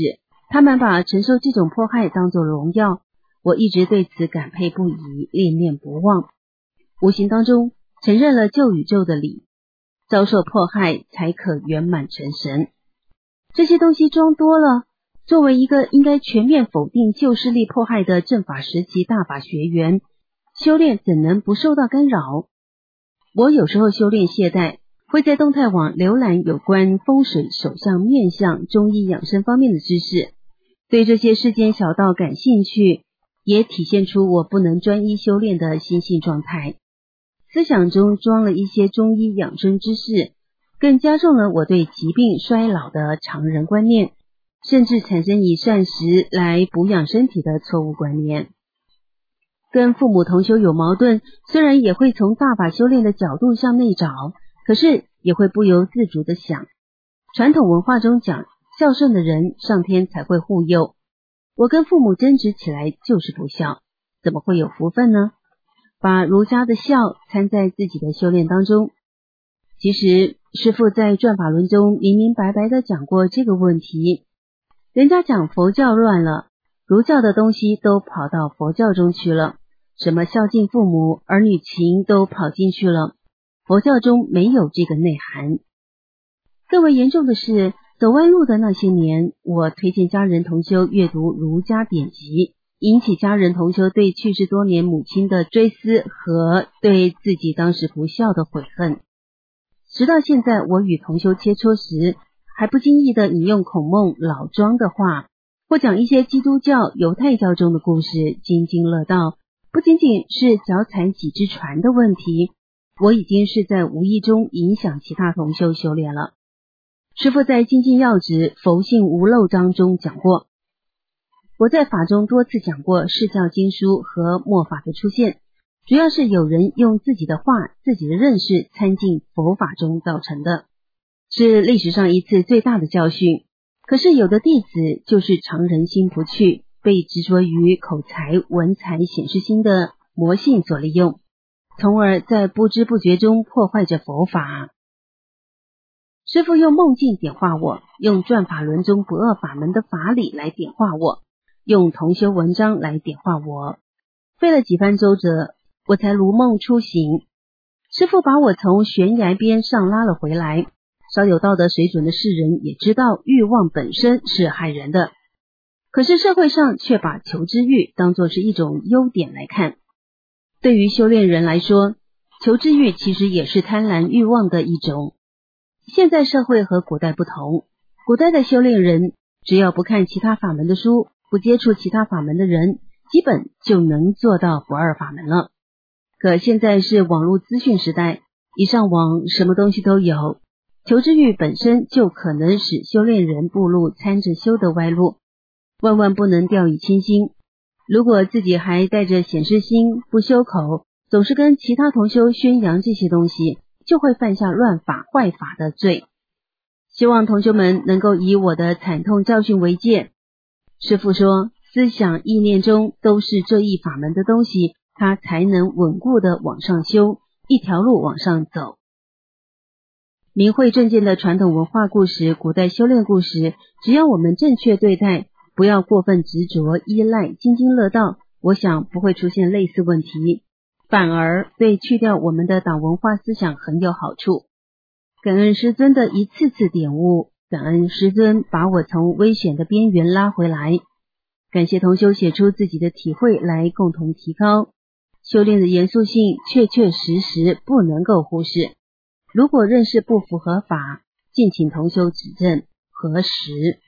他们把承受这种迫害当作荣耀，我一直对此感佩不已，恋念不忘。无形当中承认了旧宇宙的理，遭受迫害才可圆满成神。这些东西装多了，作为一个应该全面否定旧势力迫害的正法时期大法学员，修炼怎能不受到干扰？我有时候修炼懈怠，会在动态网浏览有关风水、手相、面相、中医养生方面的知识，对这些世间小道感兴趣，也体现出我不能专一修炼的心性状态。思想中装了一些中医养生知识，更加重了我对疾病衰老的常人观念，甚至产生以膳食来补养身体的错误观念。跟父母同修有矛盾，虽然也会从大法修炼的角度向内找，可是也会不由自主的想，传统文化中讲孝顺的人上天才会护佑，我跟父母争执起来就是不孝，怎么会有福分呢？把儒家的孝参在自己的修炼当中。其实师父在转法轮中明明白白的讲过这个问题，人家讲佛教乱了，儒教的东西都跑到佛教中去了，什么孝敬父母、儿女情都跑进去了，佛教中没有这个内涵。更为严重的是，走歪路的那些年，我推荐家人同修阅读儒家典籍，引起家人同修对去世多年母亲的追思和对自己当时不孝的悔恨。直到现在，我与同修切磋时，还不经意地引用孔孟老庄的话，或讲一些基督教、犹太教中的故事，津津乐道，不仅仅是脚踩几只船的问题，我已经是在无意中影响其他同修修炼了。师父在精进要旨佛性无漏章中讲过，我在法中多次讲过释教经书和末法的出现，主要是有人用自己的话、自己的认识参进佛法中造成的，是历史上一次最大的教训。可是有的弟子就是常人心不去，被执着于口才、文采、显示心的魔性所利用，从而在不知不觉中破坏着佛法。师父用梦境点化我，用转法轮中不二法门的法理来点化我，用同修文章来点化我，费了几番周折，我才如梦初醒。师父把我从悬崖边上拉了回来，稍有道德水准的世人也知道欲望本身是害人的，可是社会上却把求知欲当作是一种优点来看。对于修炼人来说，求知欲其实也是贪婪欲望的一种。现在社会和古代不同，古代的修炼人只要不看其他法门的书，不接触其他法门的人，基本就能做到不二法门了。可现在是网络资讯时代，一上网什么东西都有，求知欲本身就可能使修炼人步入参着修的歪路，万万不能掉以轻心。如果自己还带着显示心，不修口，总是跟其他同修宣扬这些东西，就会犯下乱法坏法的罪。希望同修们能够以我的惨痛教训为戒。师父说，思想意念中都是这一法门的东西，它才能稳固的往上修，一条路往上走。明慧正见的传统文化故事、古代修炼故事，只要我们正确对待，不要过分执着依赖，津津乐道，我想不会出现类似问题，反而对去掉我们的党文化思想很有好处。感恩师尊的一次次点悟，感恩师尊把我从危险的边缘拉回来，感谢同修写出自己的体会来共同提高。修炼的严肃性确确实实不能够忽视，如果认识不符合法，敬请同修指正核实。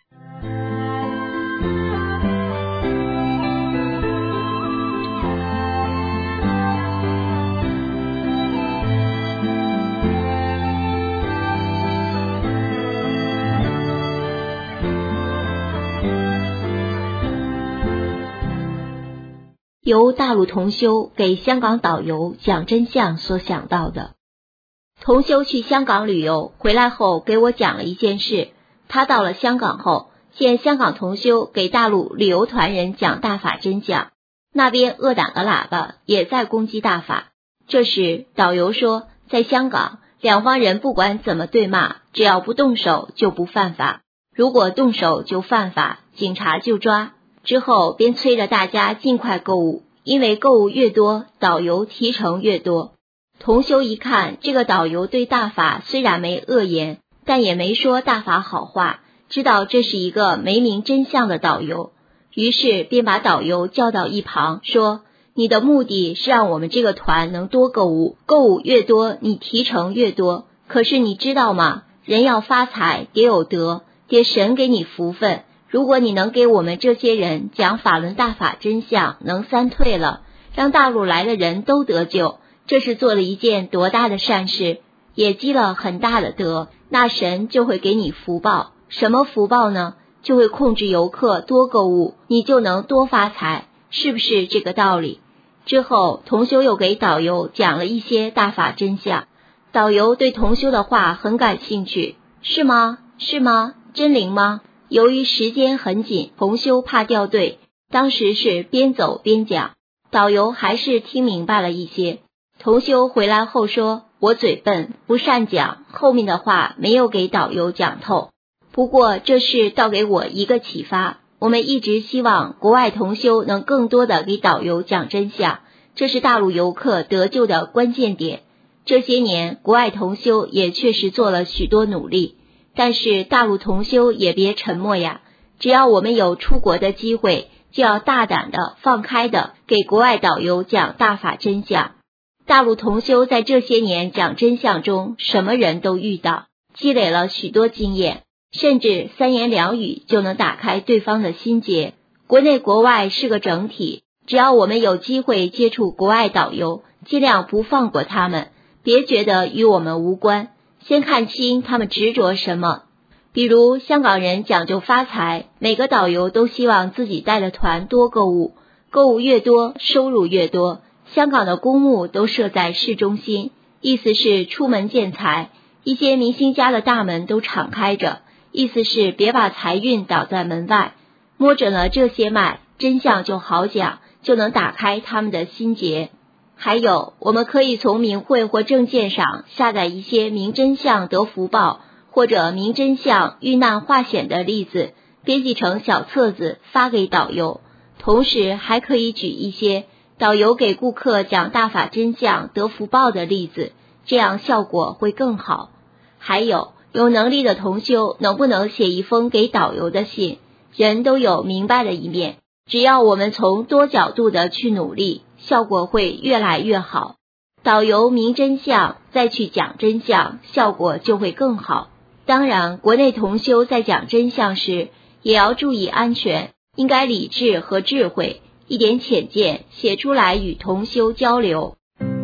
由大陆同修给香港导游讲真相所想到的。同修去香港旅游回来后给我讲了一件事，他到了香港后，见香港同修给大陆旅游团人讲大法真相，那边恶党的喇叭也在攻击大法。这时导游说，在香港两方人不管怎么对骂，只要不动手就不犯法，如果动手就犯法， 警察就抓，之后便催着大家尽快购物，因为购物越多，导游提成越多。同修一看，这个导游对大法虽然没恶言，但也没说大法好话，知道这是一个没明真相的导游，于是便把导游叫到一旁，说：你的目的是让我们这个团能多购物，购物越多，你提成越多。可是你知道吗？人要发财，得有德，得神给你福分。如果你能给我们这些人讲法轮大法真相，能三退了，让大陆来的人都得救，这是做了一件多大的善事，也积了很大的德，那神就会给你福报。什么福报呢？就会控制游客多购物，你就能多发财，是不是这个道理？之后同修又给导游讲了一些大法真相，导游对同修的话很感兴趣。是吗？是吗？真灵吗？由于时间很紧，同修怕掉队，当时是边走边讲，导游还是听明白了一些。同修回来后说，我嘴笨，不善讲，后面的话没有给导游讲透。不过这事倒给我一个启发，我们一直希望国外同修能更多的给导游讲真相，这是大陆游客得救的关键点。这些年国外同修也确实做了许多努力，但是大陆同修也别沉默呀，只要我们有出国的机会，就要大胆的放开的给国外导游讲大法真相。大陆同修在这些年讲真相中，什么人都遇到，积累了许多经验，甚至三言两语就能打开对方的心结。国内国外是个整体，只要我们有机会接触国外导游，尽量不放过他们，别觉得与我们无关，先看清他们执着什么。比如香港人讲究发财，每个导游都希望自己带的团多购物，购物越多，收入越多。香港的公墓都设在市中心，意思是出门见财，一些明星家的大门都敞开着，意思是别把财运倒在门外。摸准了这些脉，真相就好讲，就能打开他们的心结。还有，我们可以从明慧或证件上下载一些明真相得福报，或者明真相遇难化险的例子，编辑成小册子发给导游。同时还可以举一些导游给顾客讲大法真相得福报的例子，这样效果会更好。还有，有能力的同修能不能写一封给导游的信？人都有明白的一面，只要我们从多角度的去努力，效果会越来越好。导游明真相，再去讲真相，效果就会更好。当然，国内同修在讲真相时，也要注意安全，应该理智和智慧，一点浅见写出来与同修交流。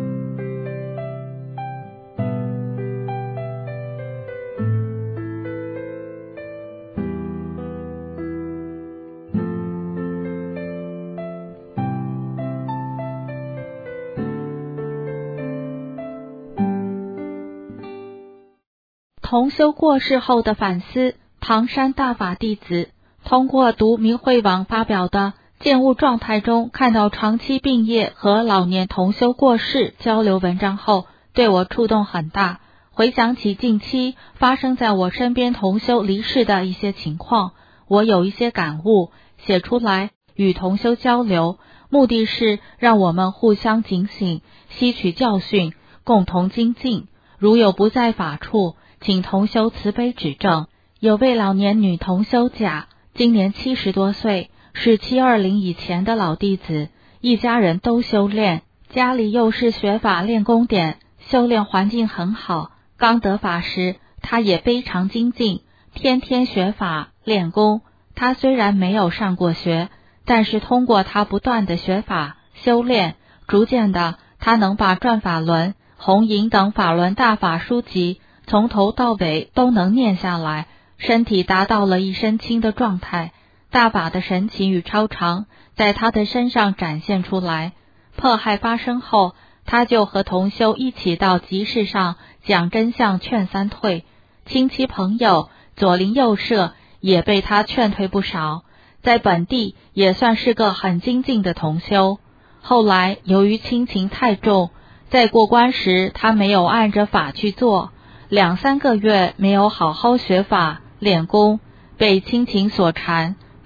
同修过世后的反思，唐山大法弟子通过读明慧网发表的见物状态中看到长期病业和老年同修过世交流文章后，对我触动很大。回想起近期发生在我身边同修离世的一些情况，我有一些感悟，写出来与同修交流，目的是让我们互相警醒，吸取教训，共同精进。如有不在法处，请同修慈悲指正。有位老年女同修甲，今年七十多岁，是七二零以前的老弟子，一家人都修炼，家里又是学法练功点，修炼环境很好。刚得法时，他也非常精进，天天学法练功。他虽然没有上过学，但是通过他不断的学法修炼，逐渐的他能把转法轮、红引等法轮大法书籍从头到尾都能念下来，身体达到了一身轻的状态，大法的神奇与超常在他的身上展现出来。迫害发生后，他就和同修一起到集市上讲真相劝三退，亲戚朋友左邻右舍也被他劝退不少，在本地也算是个很精进的同修。后来由于亲情太重，在过关时他没有按着法去做，两三个月没有好好学法练功，被亲情所缠，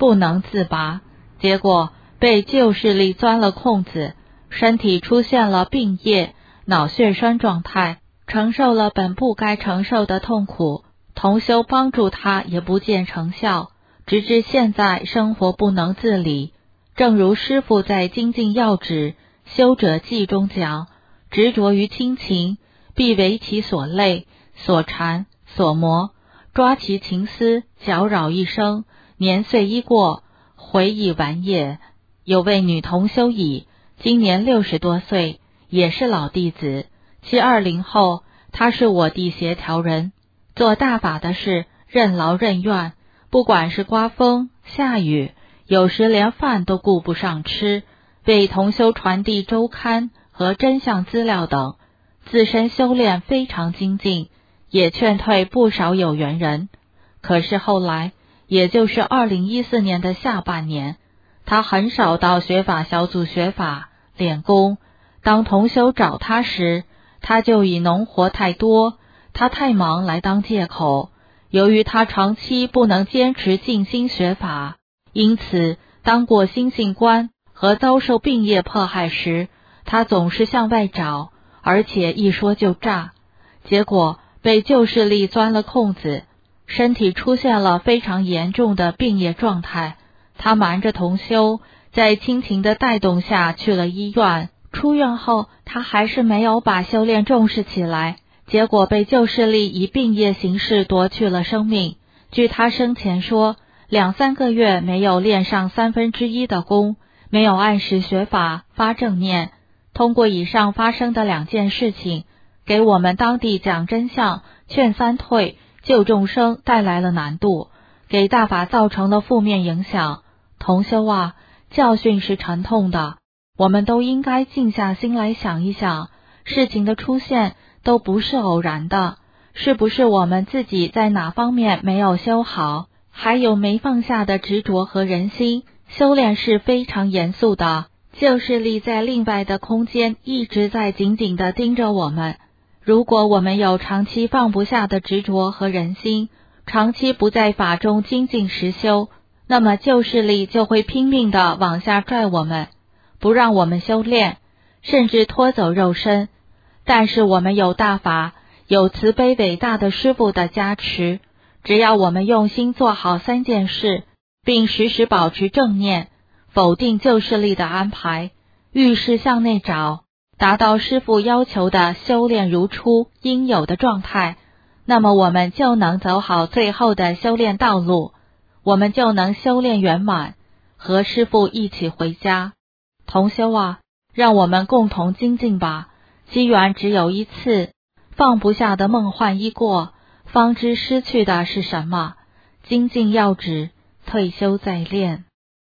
不能自拔，结果被旧势力钻了空子，身体出现了病液、脑血栓状态，承受了本不该承受的痛苦。同修帮助他也不见成效，直至现在生活不能自理。正如师父在《精进要旨修者记》中讲，执着于亲情，必为其所累、所缠、所磨，抓其情丝，搅扰一生，年岁一过，回忆完也。有位女同修乙，今年六十多岁，也是老弟子，其二零后，她是我弟协调人，做大法的事任劳任怨，不管是刮风下雨，有时连饭都顾不上吃，为同修传递周刊和真相资料等，自身修炼非常精进，也劝退不少有缘人。可是后来，也就是二零一四年的下半年，他很少到学法小组学法练功，当同修找他时，他就以农活太多，他太忙来当借口。由于他长期不能坚持静心学法，因此当过心性官和遭受病业迫害时，他总是向外找，而且一说就炸，结果被旧势力钻了空子，身体出现了非常严重的病业状态。他瞒着同修，在亲情的带动下去了医院，出院后他还是没有把修炼重视起来，结果被旧势力以病业形式夺去了生命。据他生前说，两三个月没有练上三分之一的功，没有按时学法发正念。通过以上发生的两件事情，给我们当地讲真相、劝三退、救众生带来了难度，给大法造成了负面影响。同修啊，教训是沉痛的，我们都应该静下心来想一想，事情的出现都不是偶然的，是不是我们自己在哪方面没有修好，还有没放下的执着和人心。修炼是非常严肃的，旧势力在另外的空间一直在紧紧地盯着我们。如果我们有长期放不下的执着和人心，长期不在法中精进实修，那么旧势力就会拼命地往下拽我们，不让我们修炼，甚至拖走肉身。但是我们有大法，有慈悲伟大的师父的加持，只要我们用心做好三件事，并时时保持正念，否定旧势力的安排，遇事向内找，达到师父要求的修炼如初应有的状态，那么我们就能走好最后的修炼道路，我们就能修炼圆满，和师父一起回家。同修啊，让我们共同精进吧，机缘只有一次，放不下的梦幻一过，方知失去的是什么。精进要旨，退休再练。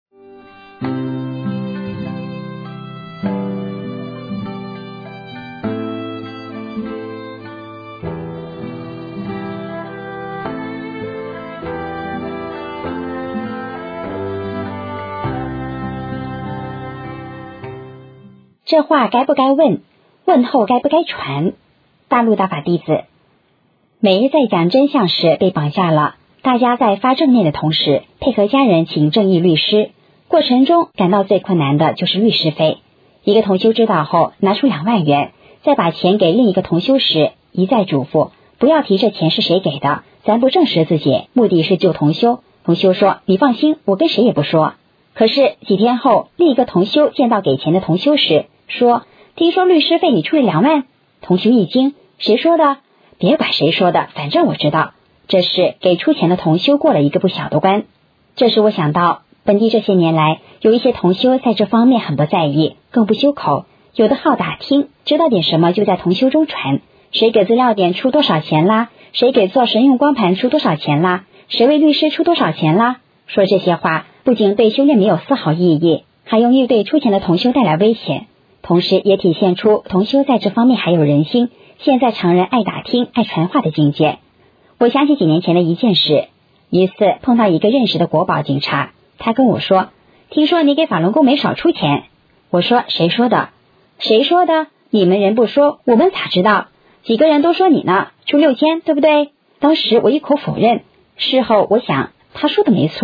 这话该不该问？问候该不该传？大陆大法弟子，美日在讲真相时被绑架了，大家在发正念的同时，配合家人请正义律师，过程中感到最困难的就是律师费。一个同修知道后，拿出两万元，再把钱给另一个同修时，一再嘱咐不要提这钱是谁给的，咱不证实自己，目的是救同修。同修说你放心，我跟谁也不说。可是几天后，另一个同修见到给钱的同修时说，听说律师费你出了两万。同修一惊，谁说的？别管谁说的，反正我知道。这事给出钱的同修过了一个不小的关。这时我想到，本地这些年来有一些同修在这方面很不在意，更不修口，有的好打听，知道点什么就在同修中传，谁给资料点出多少钱啦，谁给做神用光盘出多少钱啦，谁为律师出多少钱啦。说这些话不仅对修炼没有丝毫意义，还容易对出钱的同修带来危险，同时也体现出同修在这方面还有人心，现在常人爱打听爱传话的境界。我想起几年前的一件事，一次碰到一个认识的国保警察，他跟我说，听说你给法轮功没少出钱。我说谁说的？谁说的？你们人不说，我们咋知道？几个人都说你呢，出六千对不对？当时我一口否认，事后我想他说的没错，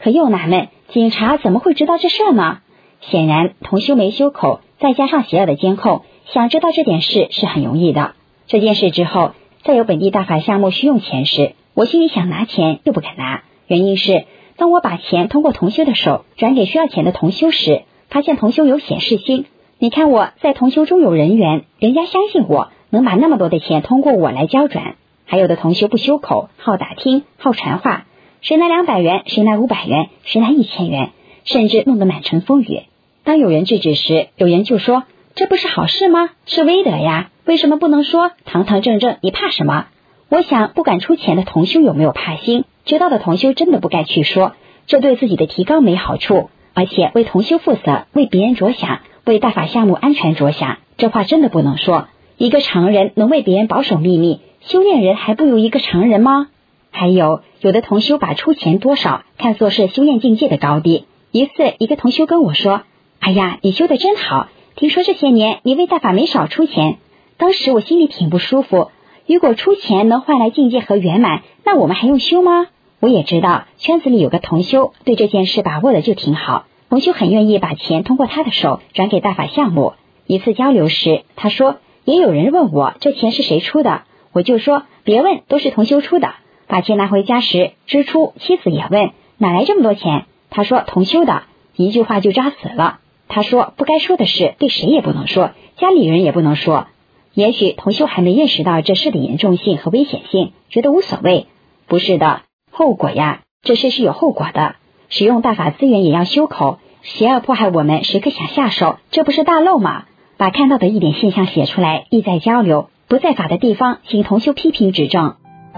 可幼男们，警察怎么会知道这事呢？显然同修没修口，再加上邪恶的监控，想知道这点事是很容易的。这件事之后，在有本地大法项目需用钱时，我心里想拿钱又不敢拿，原因是当我把钱通过同修的手转给需要钱的同修时，发现同修有显示心。你看我在同修中有人缘，人家相信我能把那么多的钱通过我来交转。还有的同修不修口，好打听，好传话，谁拿两百元，谁拿五百元，谁拿一千元，甚至弄得满城风雨。当有人制止时，有人就说，这不是好事吗？是威德呀，为什么不能说堂堂正正，你怕什么？我想不敢出钱的同修有没有怕心？知道的同修真的不该去说，这对自己的提高没好处，而且为同修负责，为别人着想，为大法项目安全着想，这话真的不能说。一个常人能为别人保守秘密，修炼人还不如一个常人吗？还有，有的同修把出钱多少看作是修炼境界的高低。一次，一个同修跟我说，哎呀，你修得真好，听说这些年你为大法没少出钱。当时我心里挺不舒服，如果出钱能换来境界和圆满，那我们还用修吗？我也知道圈子里有个同修对这件事把握的就挺好，同修很愿意把钱通过他的手转给大法项目。一次交流时，他说也有人问我这钱是谁出的，我就说别问，都是同修出的。把钱拿回家时，支出妻子也问哪来这么多钱，他说同修的，一句话就扎死了。他说不该说的事对谁也不能说，家里人也不能说。也许同修还没认识到这事的严重性和危险性，觉得无所谓。不是的，后果呀，这事是有后果的。使用大法资源也要修口，邪恶迫害我们时刻想下手，这不是大漏吗？把看到的一点现象写出来，意在交流，不在法的地方请同修批评指正。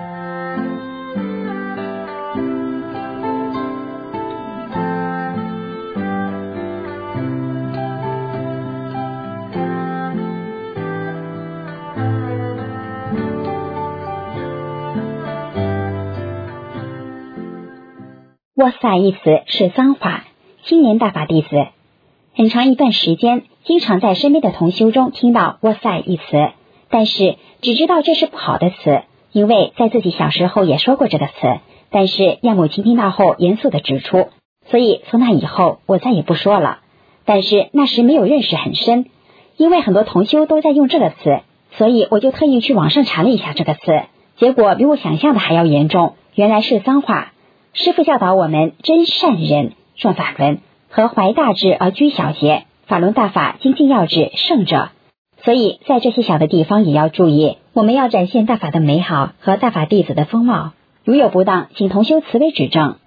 哇塞一词是脏话，青年大法弟子很长一段时间经常在身边的同修中听到哇塞一词，但是只知道这是不好的词，因为在自己小时候也说过这个词，但是让母亲听到后严肃地指出，所以从那以后我再也不说了。但是那时没有认识很深，因为很多同修都在用这个词，所以我就特意去网上查了一下这个词，结果比我想象的还要严重，原来是脏话。师父教导我们真善人，顺法轮，和怀大志而居小节，法轮大法精进要旨胜者。所以在这些小的地方也要注意，我们要展现大法的美好和大法弟子的风貌，如有不当，请同修慈悲指正。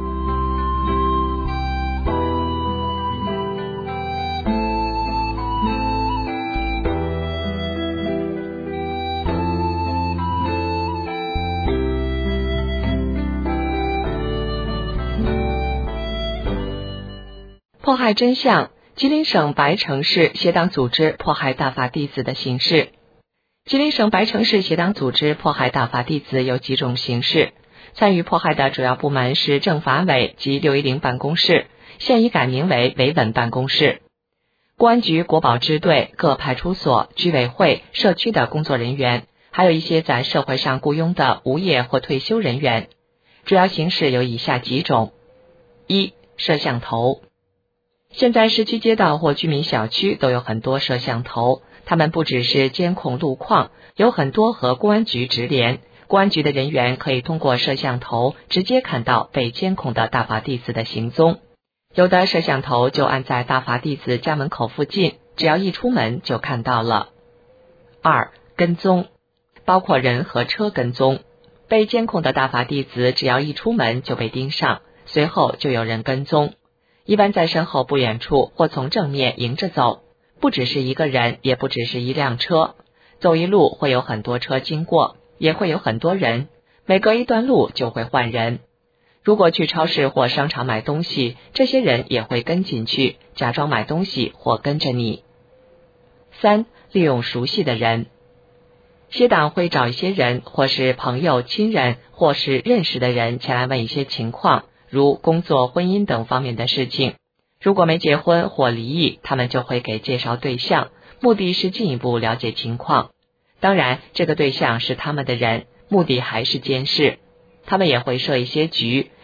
迫害真相，吉林省白城市协党组织迫害大法弟子的形式。吉林省白城市协党组织迫害大法弟子有几种形式，参与迫害的主要部门是政法委及六一零办公室，现已改名为维稳办公室。公安局国保支队、各派出所、居委会、社区的工作人员，还有一些在社会上雇佣的无业或退休人员。主要形式有以下几种：一、摄像头。现在市区街道或居民小区都有很多摄像头，它们不只是监控路况，有很多和公安局直连，公安局的人员可以通过摄像头直接看到被监控的大法弟子的行踪。有的摄像头就安在大法弟子家门口附近，只要一出门就看到了。二、跟踪，包括人和车跟踪。被监控的大法弟子只要一出门就被盯上，随后就有人跟踪。一般在身后不远处或从正面迎着走，不只是一个人，也不只是一辆车，走一路会有很多车经过，也会有很多人，每隔一段路就会换人。如果去超市或商场买东西，这些人也会跟进去，假装买东西或跟着你。三、利用熟悉的人。协党会找一些人，或是朋友、亲人，或是认识的人前来问一些情况，如工作、婚姻等方面的事情。如果没结婚或离异，他们就会给介绍对象，目的是进一步了解情况。当然，这个对象是他们的人，目的还是监视。他们也会设一些局，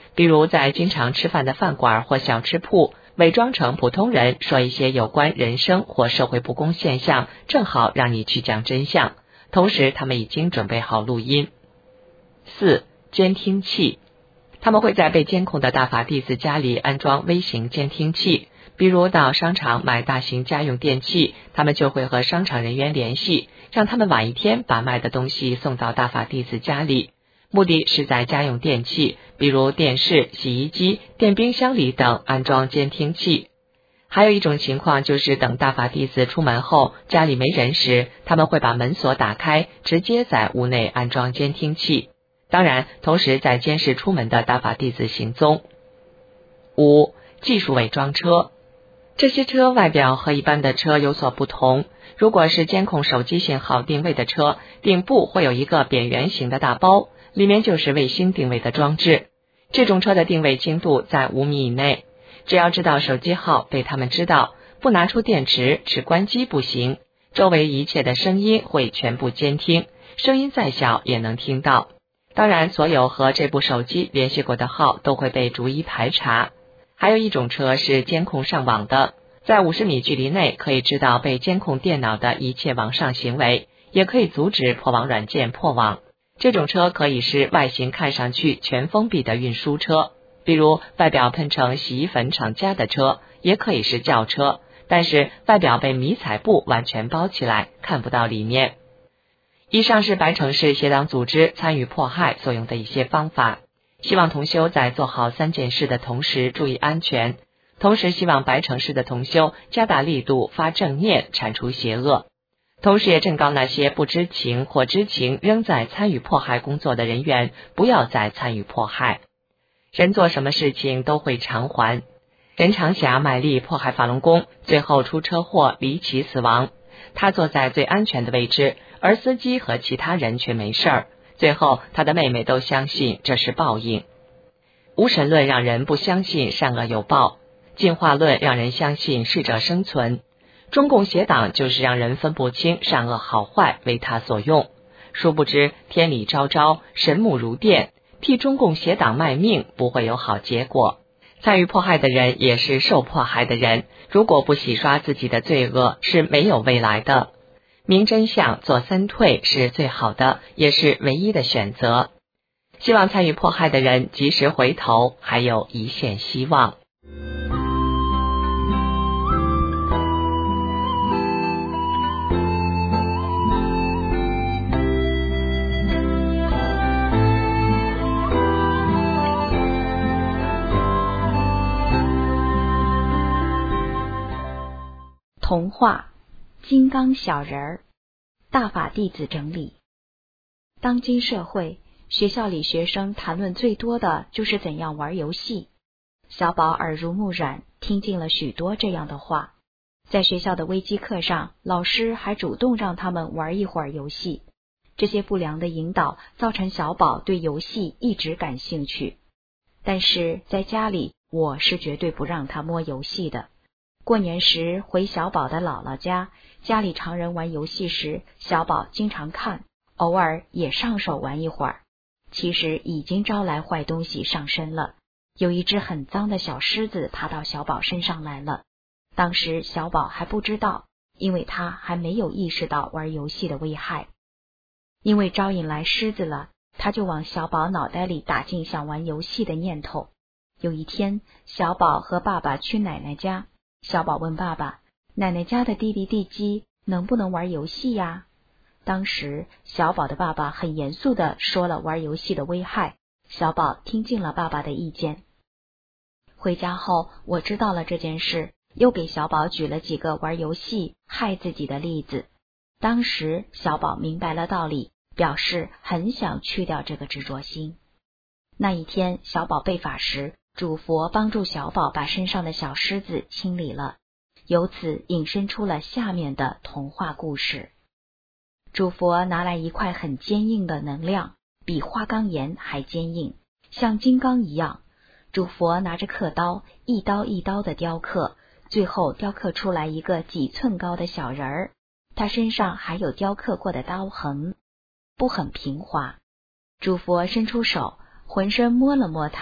比如在经常吃饭的饭馆或小吃铺，伪装成普通人说一些有关人生或社会不公现象，正好让你去讲真相，同时他们已经准备好录音。四、监听器。他们会在被监控的大法弟子家里安装微型监听器，比如到商场买大型家用电器，他们就会和商场人员联系，让他们晚一天把卖的东西送到大法弟子家里，目的是在家用电器，比如电视、洗衣机、电冰箱里等安装监听器。还有一种情况就是等大法弟子出门后，家里没人时，他们会把门锁打开，直接在屋内安装监听器。当然，同时在监视出门的大法弟子行踪。五、技术伪装车。这些车外表和一般的车有所不同，如果是监控手机信号定位的车，顶部会有一个扁圆形的大包，里面就是卫星定位的装置。这种车的定位精度在五米以内，只要知道手机号被他们知道，不拿出电池，只关机不行，周围一切的声音会全部监听，声音再小也能听到。当然，所有和这部手机联系过的号都会被逐一排查。还有一种车是监控上网的，在五十米距离内可以知道被监控电脑的一切网上行为，也可以阻止破网软件破网。这种车可以是外形看上去全封闭的运输车，比如外表喷成洗衣粉厂家的车，也可以是轿车，但是外表被迷彩布完全包起来，看不到里面。以上是白城市邪党组织参与迫害所用的一些方法，希望同修在做好三件事的同时注意安全，同时希望白城市的同修加大力度发正念，铲除邪恶，同时也正告那些不知情或知情仍在参与迫害工作的人员，不要再参与迫害。人做什么事情都会偿还。任长霞卖力迫害法轮功，最后出车祸离奇死亡，他坐在最安全的位置，而司机和其他人却没事儿，最后他的妹妹都相信这是报应。无神论让人不相信善恶有报，进化论让人相信适者生存，中共邪党就是让人分不清善恶好坏，为他所用。殊不知天理昭昭，神目如电，替中共邪党卖命不会有好结果。参与迫害的人也是受迫害的人，如果不洗刷自己的罪恶，是没有未来的。明真相，做三退是最好的，也是唯一的选择。希望参与迫害的人及时回头，还有一线希望。 童话金刚小人儿，大法弟子整理。当今社会，学校里学生谈论最多的就是怎样玩游戏。小宝耳濡目染，听进了许多这样的话。在学校的微机课上，老师还主动让他们玩一会儿游戏。这些不良的引导造成小宝对游戏一直感兴趣。但是在家里，我是绝对不让他摸游戏的。过年时回小宝的姥姥家，家里常人玩游戏时，小宝经常看，偶尔也上手玩一会儿。其实已经招来坏东西上身了，有一只很脏的小狮子爬到小宝身上来了。当时小宝还不知道，因为他还没有意识到玩游戏的危害。因为招引来狮子了，他就往小宝脑袋里打进想玩游戏的念头。有一天，小宝和爸爸去奶奶家，小宝问爸爸，奶奶家的地地地鸡能不能玩游戏呀？当时小宝的爸爸很严肃地说了玩游戏的危害，小宝听进了爸爸的意见。回家后，我知道了这件事，又给小宝举了几个玩游戏害自己的例子。当时小宝明白了道理，表示很想去掉这个执着心。那一天，小宝背法时，主佛帮助小宝把身上的小狮子清理了，由此引申出了下面的童话故事。主佛拿来一块很坚硬的能量，比花岗岩还坚硬，像金刚一样。主佛拿着刻刀，一刀一刀的雕刻，最后雕刻出来一个几寸高的小人儿。他身上还有雕刻过的刀痕，不很平滑。主佛伸出手，浑身摸了摸他，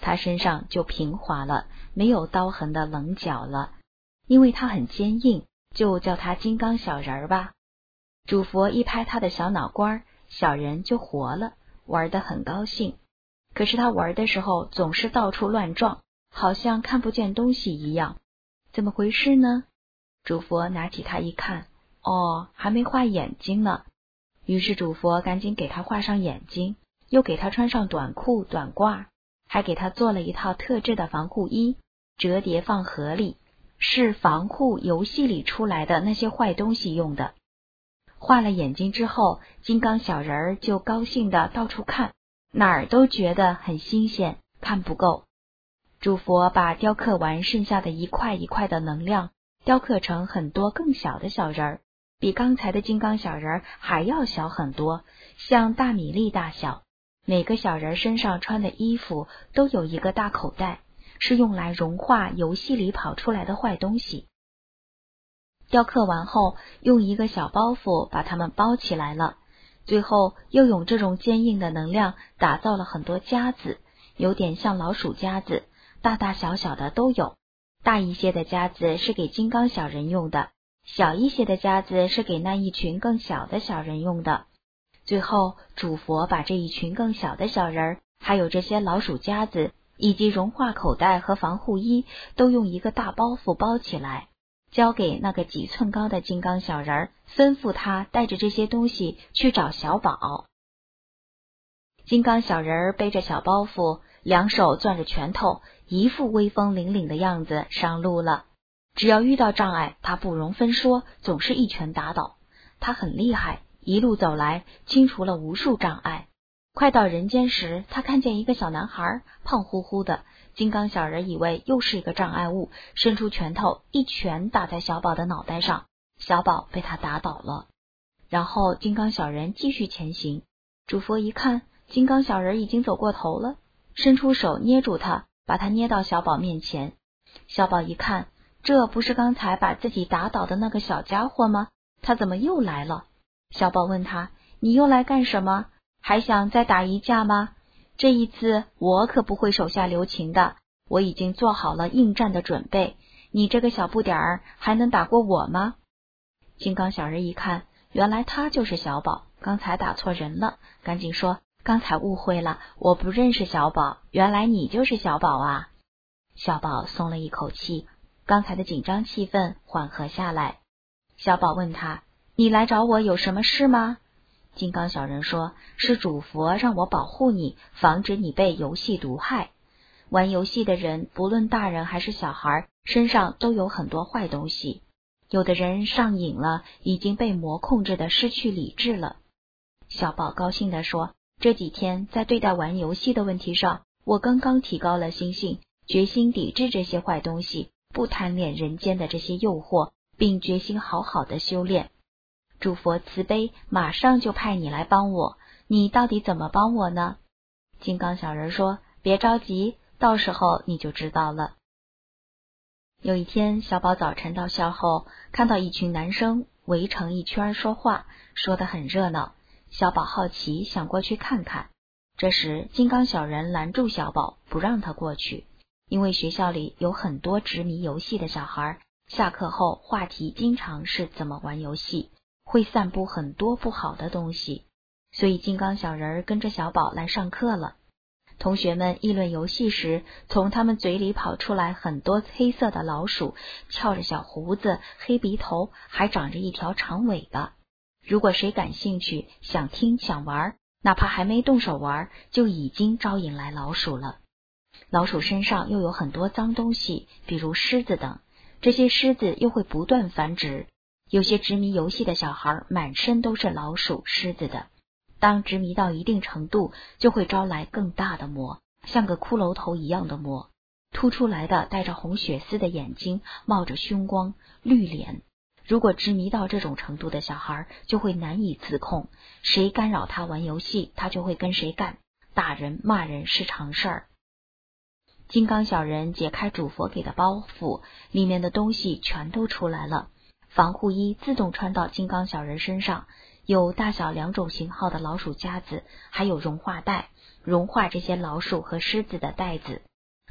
他身上就平滑了，没有刀痕的棱角了。因为他很坚硬，就叫他金刚小人儿吧。主佛一拍他的小脑瓜，小人就活了，玩得很高兴。可是他玩的时候总是到处乱撞，好像看不见东西一样。怎么回事呢？主佛拿起他一看，哦，还没画眼睛呢。于是主佛赶紧给他画上眼睛，又给他穿上短裤短褂，还给他做了一套特制的防护衣，折叠放盒里，是防护游戏里出来的那些坏东西用的。画了眼睛之后，金刚小人儿就高兴的到处看，哪儿都觉得很新鲜，看不够。主佛把雕刻完剩下的一块一块的能量雕刻成很多更小的小人儿，比刚才的金刚小人儿还要小很多，像大米粒大小。每个小人身上穿的衣服都有一个大口袋，是用来融化游戏里跑出来的坏东西。雕刻完后，用一个小包袱把它们包起来了，最后又用这种坚硬的能量打造了很多夹子，有点像老鼠夹子，大大小小的都有。大一些的夹子是给金刚小人用的，小一些的夹子是给那一群更小的小人用的。最后主佛把这一群更小的小人，还有这些老鼠夹子以及融化口袋和防护衣都用一个大包袱包起来，交给那个几寸高的金刚小人，吩咐他带着这些东西去找小宝。金刚小人背着小包袱，两手攥着拳头，一副威风凛凛的样子上路了。只要遇到障碍，他不容分说，总是一拳打倒。他很厉害，一路走来清除了无数障碍。快到人间时，他看见一个小男孩，胖乎乎的。金刚小人以为又是一个障碍物，伸出拳头一拳打在小宝的脑袋上，小宝被他打倒了。然后金刚小人继续前行。主佛一看，金刚小人已经走过头了，伸出手捏住他，把他捏到小宝面前。小宝一看，这不是刚才把自己打倒的那个小家伙吗？他怎么又来了？小宝问他，你又来干什么？还想再打一架吗？这一次我可不会手下留情的，我已经做好了应战的准备，你这个小不点儿还能打过我吗？金刚小人一看，原来他就是小宝，刚才打错人了，赶紧说，刚才误会了，我不认识小宝，原来你就是小宝啊。小宝松了一口气，刚才的紧张气氛缓和下来。小宝问他，你来找我有什么事吗？金刚小人说，是主佛让我保护你，防止你被游戏毒害。玩游戏的人，不论大人还是小孩，身上都有很多坏东西。有的人上瘾了，已经被魔控制的失去理智了。小宝高兴地说，这几天在对待玩游戏的问题上，我刚刚提高了心性，决心抵制这些坏东西，不贪恋人间的这些诱惑，并决心好好的修炼。主佛慈悲，马上就派你来帮我，你到底怎么帮我呢？金刚小人说，别着急，到时候你就知道了。有一天，小宝早晨到校后，看到一群男生围成一圈说话，说得很热闹。小宝好奇，想过去看看。这时金刚小人拦住小宝，不让他过去，因为学校里有很多执迷游戏的小孩，下课后话题经常是怎么玩游戏，会散布很多不好的东西，所以金刚小人跟着小宝来上课了。同学们议论游戏时，从他们嘴里跑出来很多黑色的老鼠，翘着小胡子，黑鼻头，还长着一条长尾巴。如果谁感兴趣，想听想玩，哪怕还没动手玩，就已经招引来老鼠了。老鼠身上又有很多脏东西，比如虱子等，这些虱子又会不断繁殖。有些执迷游戏的小孩满身都是老鼠虱子的，当执迷到一定程度，就会招来更大的魔，像个骷髅头一样的魔，凸出来的带着红血丝的眼睛，冒着凶光，绿脸。如果执迷到这种程度的小孩，就会难以自控，谁干扰他玩游戏，他就会跟谁干，打人骂人是常事儿。金刚小人解开主佛给的包袱，里面的东西全都出来了。防护衣自动穿到金刚小人身上，有大小两种型号的老鼠夹子，还有融化袋，融化这些老鼠和虱子的袋子。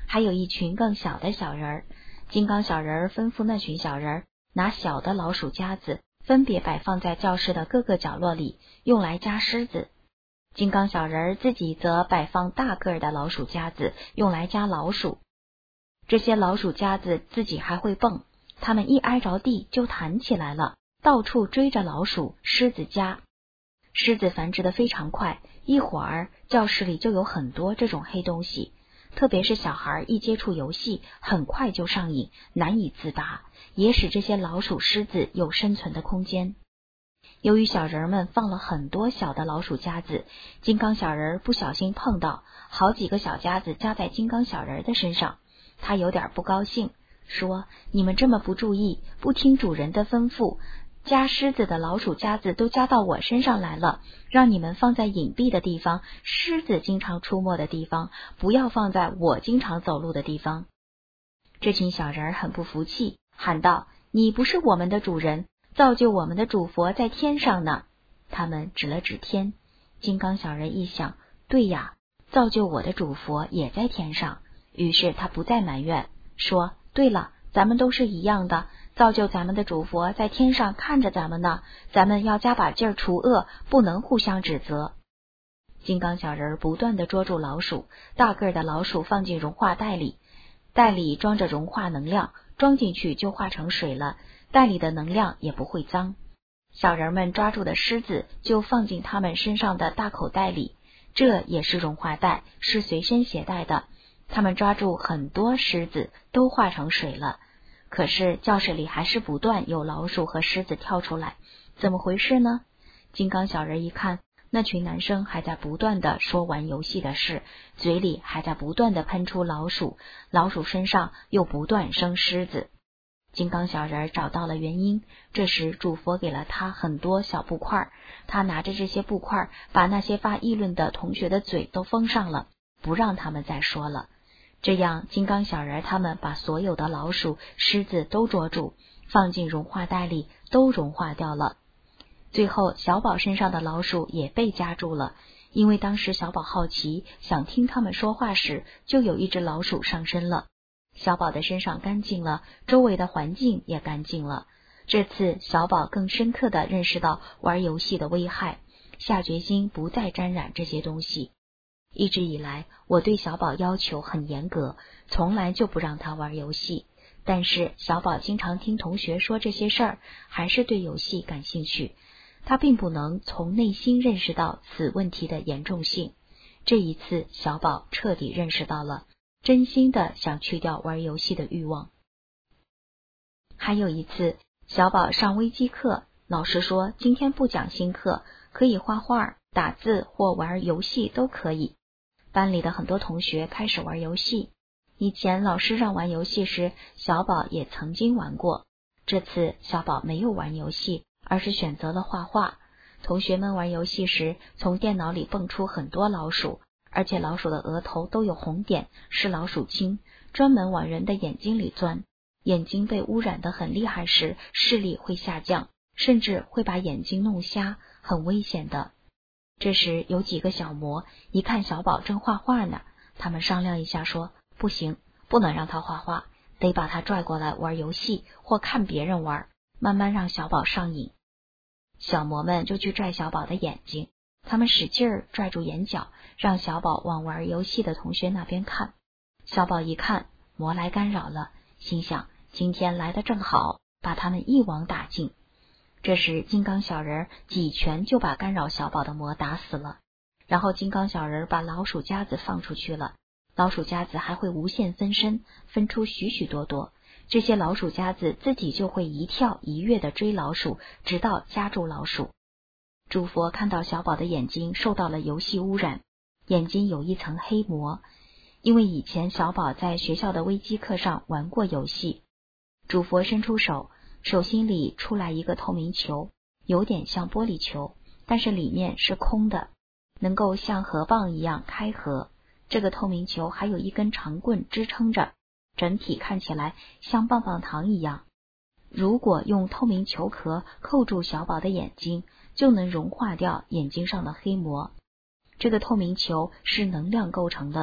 还有一群更小的小人儿。金刚小人儿吩咐那群小人儿拿小的老鼠夹子分别摆放在教室的各个角落里，用来夹狮子。金刚小人儿自己则摆放大个儿的老鼠夹子，用来夹老鼠。这些老鼠夹子自己还会蹦，它们一挨着地就弹起来了，到处追着老鼠、狮子夹。狮子繁殖得非常快，一会儿教室里就有很多这种黑东西，特别是小孩一接触游戏，很快就上瘾，难以自拔，也使这些老鼠、狮子有生存的空间。由于小人们放了很多小的老鼠夹子，金刚小人不小心碰到，好几个小夹子夹在金刚小人的身上。他有点不高兴，说：你们这么不注意，不听主人的吩咐，夹狮子的老鼠夹子都夹到我身上来了，让你们放在隐蔽的地方，狮子经常出没的地方，不要放在我经常走路的地方。这群小人很不服气，喊道：你不是我们的主人，造就我们的主佛在天上呢。他们指了指天。金刚小人一想，对呀，造就我的主佛也在天上，于是他不再埋怨，说：对了，咱们都是一样的，造就咱们的主佛在天上看着咱们呢，咱们要加把劲儿除恶，不能互相指责。金刚小人不断地捉住老鼠，大个的老鼠放进融化袋里，袋里装着融化能量，装进去就化成水了，袋里的能量也不会脏。小人们抓住的狮子就放进他们身上的大口袋里，这也是融化袋，是随身携带的。他们抓住很多狮子，都化成水了。可是教室里还是不断有老鼠和狮子跳出来，怎么回事呢？金刚小人一看，那群男生还在不断的说玩游戏的事，嘴里还在不断的喷出老鼠，老鼠身上又不断生狮子。金刚小人找到了原因，这时主佛给了他很多小布块，他拿着这些布块，把那些发议论的同学的嘴都封上了，不让他们再说了。这样金刚小人他们把所有的老鼠、狮子都捉住，放进融化袋里，都融化掉了。最后小宝身上的老鼠也被夹住了，因为当时小宝好奇，想听他们说话时，就有一只老鼠上身了。小宝的身上干净了，周围的环境也干净了。这次小宝更深刻地认识到玩游戏的危害，下决心不再沾染这些东西。一直以来，我对小宝要求很严格，从来就不让他玩游戏。但是小宝经常听同学说这些事儿，还是对游戏感兴趣。他并不能从内心认识到此问题的严重性。这一次，小宝彻底认识到了，真心的想去掉玩游戏的欲望。还有一次，小宝上微机课，老师说今天不讲新课，可以画画、打字或玩游戏都可以。班里的很多同学开始玩游戏。以前老师让玩游戏时，小宝也曾经玩过。这次小宝没有玩游戏，而是选择了画画。同学们玩游戏时，从电脑里蹦出很多老鼠，而且老鼠的额头都有红点，是老鼠精，专门往人的眼睛里钻。眼睛被污染得很厉害时，视力会下降，甚至会把眼睛弄瞎，很危险的。这时有几个小魔一看小宝正画画呢，他们商量一下说，不行，不能让他画画，得把他拽过来玩游戏或看别人玩，慢慢让小宝上瘾。小魔们就去拽小宝的眼睛，他们使劲儿拽住眼角，让小宝往玩游戏的同学那边看。小宝一看魔来干扰了，心想今天来得正好，把他们一网打尽。这时金刚小人几拳就把干扰小宝的魔打死了。然后金刚小人把老鼠夹子放出去了，老鼠夹子还会无限分身，分出许许多多。这些老鼠夹子自己就会一跳一跃的追老鼠，直到夹住老鼠。主佛看到小宝的眼睛受到了游戏污染，眼睛有一层黑膜，因为以前小宝在学校的微机课上玩过游戏。主佛伸出手，手心里出来一个透明球，有点像玻璃球，但是里面是空的，能够像河蚌一样开合。这个透明球还有一根长棍支撑着，整体看起来像棒棒糖一样。如果用透明球壳扣住小宝的眼睛，就能融化掉眼睛上的黑膜。这个透明球是能量构成的，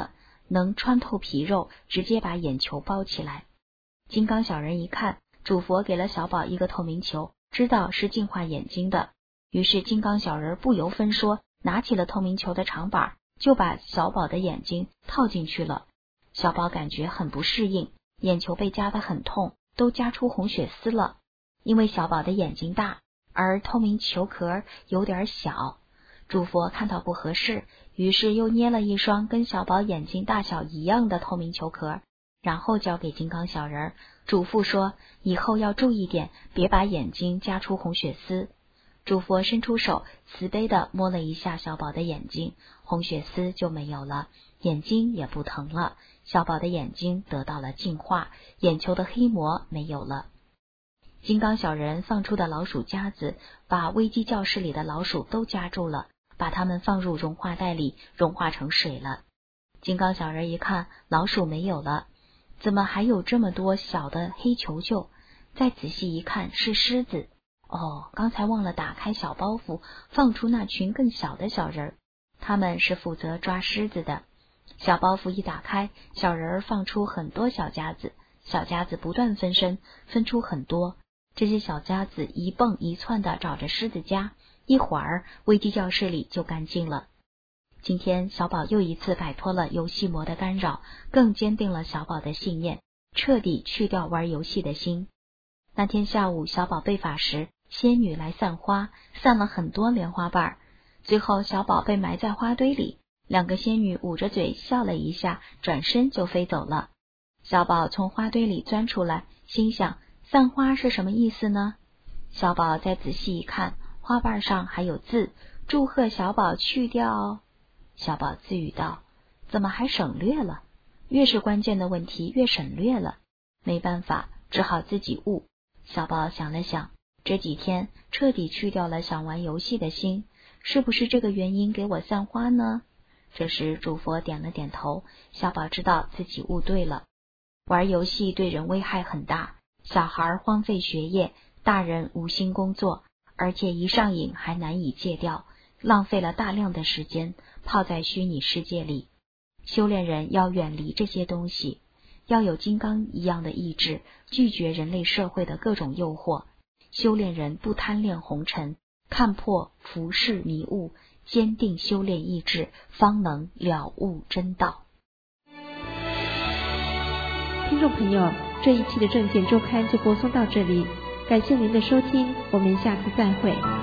能穿透皮肉，直接把眼球包起来。金刚小人一看主佛给了小宝一个透明球，知道是净化眼睛的，于是金刚小人不由分说拿起了透明球的长板，就把小宝的眼睛套进去了。小宝感觉很不适应，眼球被夹得很痛，都夹出红血丝了。因为小宝的眼睛大，而透明球壳有点小，主佛看到不合适，于是又捏了一双跟小宝眼睛大小一样的透明球壳，然后交给金刚小人，嘱咐说以后要注意点，别把眼睛夹出红血丝。主佛伸出手，慈悲地摸了一下小宝的眼睛，红血丝就没有了，眼睛也不疼了，小宝的眼睛得到了净化，眼球的黑膜没有了。金刚小人放出的老鼠夹子把危机教室里的老鼠都夹住了，把它们放入融化袋里，融化成水了。金刚小人一看老鼠没有了，怎么还有这么多小的黑球球？再仔细一看是狮子。哦，刚才忘了打开小包袱，放出那群更小的小人，他们是负责抓狮子的。小包袱一打开，小人放出很多小夹子，小夹子不断分身，分出很多。这些小夹子一蹦一窜的找着狮子家，一会儿危机教室里就干净了。今天小宝又一次摆脱了游戏魔的干扰，更坚定了小宝的信念，彻底去掉玩游戏的心。那天下午小宝被法时，仙女来散花，散了很多莲花瓣，最后小宝被埋在花堆里，两个仙女捂着嘴笑了一下，转身就飞走了。小宝从花堆里钻出来，心想散花是什么意思呢？小宝再仔细一看，花瓣上还有字，祝贺小宝去掉。小宝自语道，怎么还省略了？越是关键的问题越省略了，没办法，只好自己悟。小宝想了想，这几天彻底去掉了想玩游戏的心，是不是这个原因给我散花呢？这时主佛点了点头，小宝知道自己悟对了。玩游戏对人危害很大，小孩荒废学业，大人无心工作，而且一上瘾还难以戒掉，浪费了大量的时间泡在虚拟世界里。修炼人要远离这些东西，要有金刚一样的意志，拒绝人类社会的各种诱惑。修炼人不贪恋红尘，看破浮世迷雾，坚定修炼意志，方能了悟真道。 听众朋友，这一期的正见周刊就播送到这里，感谢您的收听，我们下次再会。